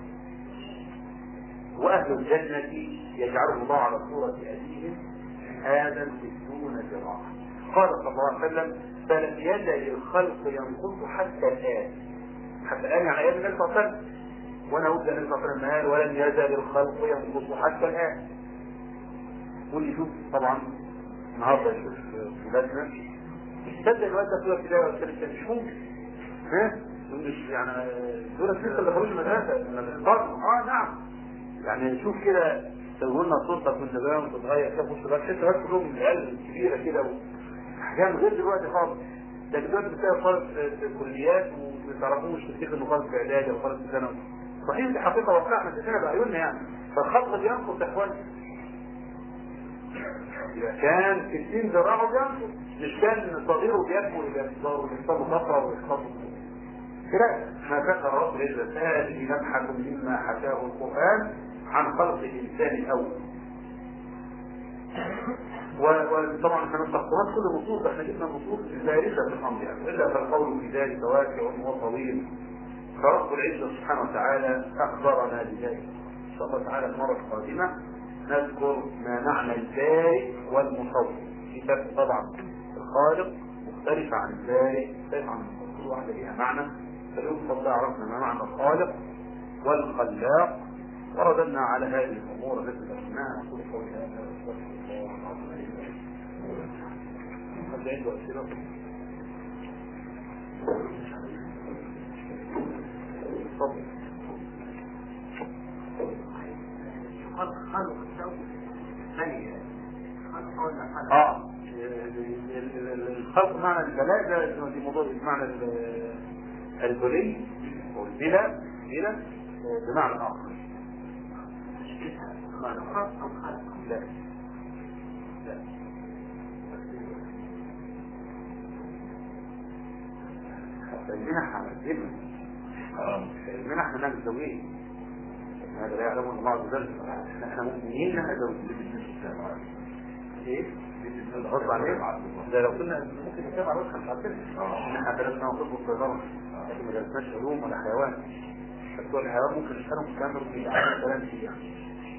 واهل الجنه يجعلهم الله على صوره ابيهم آدم ستون ذراعا. قال صلى الله عليه وسلم فلم يزل الخلق ينقص حتى الآن. حتى الآن يعني أيام النبي صلى الله عليه وسلم. وأنا أقول النبي صلى الله عليه وسلم ولم يزل الخلق ينقص حتى الآن. واللي يشوف طبعا النهارده يشوف ولادنا تصدق الواد ده في البداية والثالثة مش ممكن. ها؟ مش يعني دول لسه اللي خرجوا المدرسة من القرن. اه نعم. يعني نشوف كده سووا لنا صوتها في النظام وتتغير كده بص بقى حتى بس كلهم العيال الكبيره كده احجام غير دلوقتي خالص. ده دلوقتي بتلاقي خالص في الكليات وما تعرفوش تفتكر انه خالص في اعدادي او خالص في ثانوي. صحيح دي حقيقة واقعة شايفينها بعيوننا يعني. فالخلق بينقص يا اخوان. إذا كان ستين ذراعه بينقص، مش كان صغيره بيكبر إلى كبار ويحصل بقرة ويحصل كده. ما ذكر رب العزة هذه نبحث مما حكاه القرآن عن خلق الإنسان الأول. وطبعا احنا نستخدمات كل نصوص، احنا جبنا نصوص باردة في الأمر يعني، إلا فالقول في ذلك واسع وطويل. فرب العزة سبحانه وتعالى أخبرنا بذلك. إن شاء الله تعالى المرة القادمة نذكر ما معنى البارئ والمصور. في فرق طبعا الخالق مختلف عن البارئ، مختلف عن المصور، كل واحدة ليها معنى. فاليوم صلى عرفنا ما معنى الخالق والخلاق، ورددنا على هذه الأمور التي ذكرناها. نقول قولي هذا واستغفر الله العظيم لي ولكم. هل عنده أسئلة؟ تفضل. خلق الشوك ثانية خلق ولا خلق؟ اه الخلق معنى البلاء دي موضوع بمعنى البلي والبلا بلا بمعنى اخر. معنى خلق أو خلق؟ لا لا المنح على الجبن المنح من الزوجين، هذا لا يعلمه الله عز وجل. احنا مؤمنين لها زوجين. ايه؟ الغض عليه؟ ده لو كنا ممكن نتابع على وجه الحاصل. احنا درسنا وطب الصيدله، لكن ما درسناش علوم ولا حيوان. بس هو الحيوان ممكن نسالهم الكلام ده في احسن كلام فيه يعني.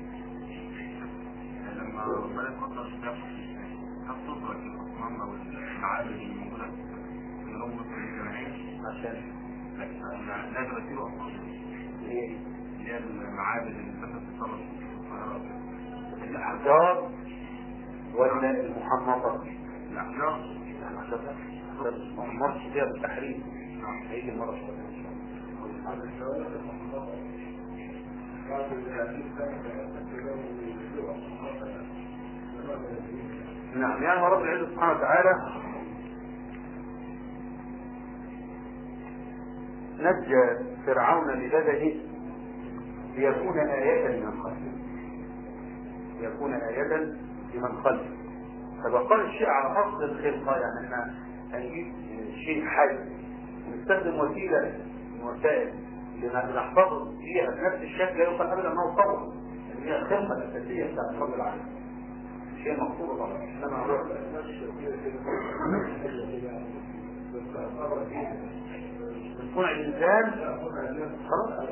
لما ربنا يقدر الشيخ هل تدرك الاصنام او المعابد الموجوده في الامم الجماعيه عشان لازم تصير اصنام؟ ايه؟ اللي هي المعابد اللي بتتصرف في القاهره. الاحجار ولا المحنطه؟ الاحجار. ما مرش فيها بالتحريم. هيجي المره القادمه ان شاء الله. نعم يعني رب العزة سبحانه وتعالى نجى فرعون ببدنه ليكون آية لمن خلفه، ليكون آية لمن خلفه. فبقال الشيء على أصل الخلقة، يعني احنا هنجيب شيء حي ونستخدم وسيلة من وسائل لنحتفظ فيها بنفس الشكل، لا يقال أبدا أنه صور، يعني هي الخلقة الأساسية بتاعت رب العالمين. شيء مقصود طبعا. انما هو صنع الانسان خلاص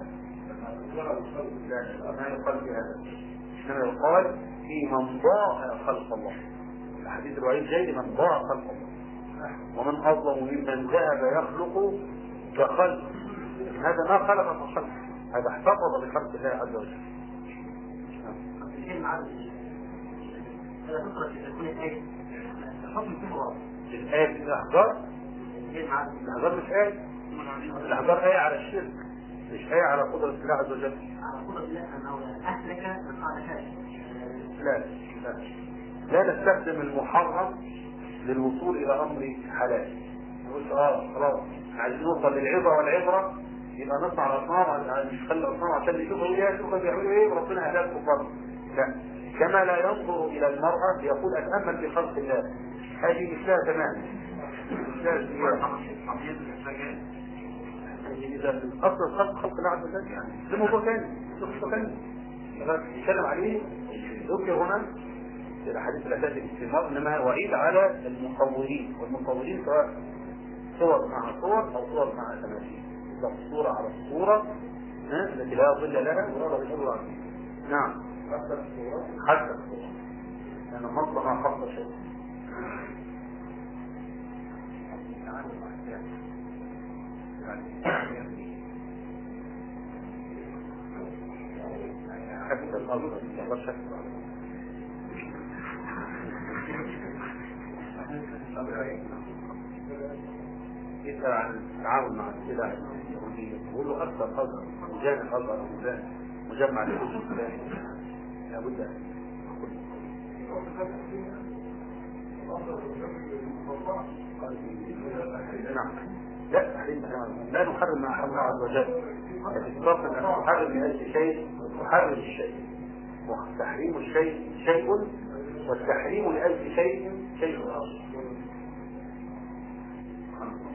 ما يقال في هذا، انما يقال في من ضاع خلق الله. الحديث الوعيد جاي لمن ضاع خلق الله، ومن اظلم ممن ذهب يخلق كخلق. هذا ما خلق كخلق، هذا احتفظ بخلق الله عز وجل. هذا فكرة تكون الآية الحكم فيه واضح. الآية في الأحجار؟ الأحجار مش آية. الأحجار آية على الشرك، مش آية على قدرة الله عز وجل. على قدرة الله أنه أهلك من قال هذا. لا لا لا نستخدم المحرم للوصول إلى أمر حلال. نقول اه خلاص عايزين نوصل للعظة والعبرة، يبقى نطلع على الأصنام، نخلي الأصنام عشان نشوفوا ايه شوفوا بيعملوا ايه وربنا أهلاكم برضه. لا، كما لا ينظر إلى المرأة يقول أتأمل في خلق الله، هذه مثلها تماما. إذا أصل الخلق خلق الله عز وجل يعني ده موضوع ثاني، ده موضوع ثاني نتكلم عليه. ذكر هنا في الأحاديث التي تأتي باستمرار، إنما وعيد على المصورين، والمصورين سواء صور مع صور أو صور مع تماثيل، إذا الصورة على الصورة التي لا ظل لها ولا ظل عنها. نعم حتى الصورة حتى الصورة لأن المصر ما خلق شيء. حتى الأرض لا شك. يسأل عن التعاون مع السلع اليهودية، يقول له أكثر أصغر مجانب أصغر مجمع لكل الإسلام لابد أن نعم. لا لا نحرم ما أحل الله عز وجل، الفرق أن تحرم لأجل شيء تحرم الشيء، وتحريم الشيء شيء، والتحريم لأجل شيء شيء آخر.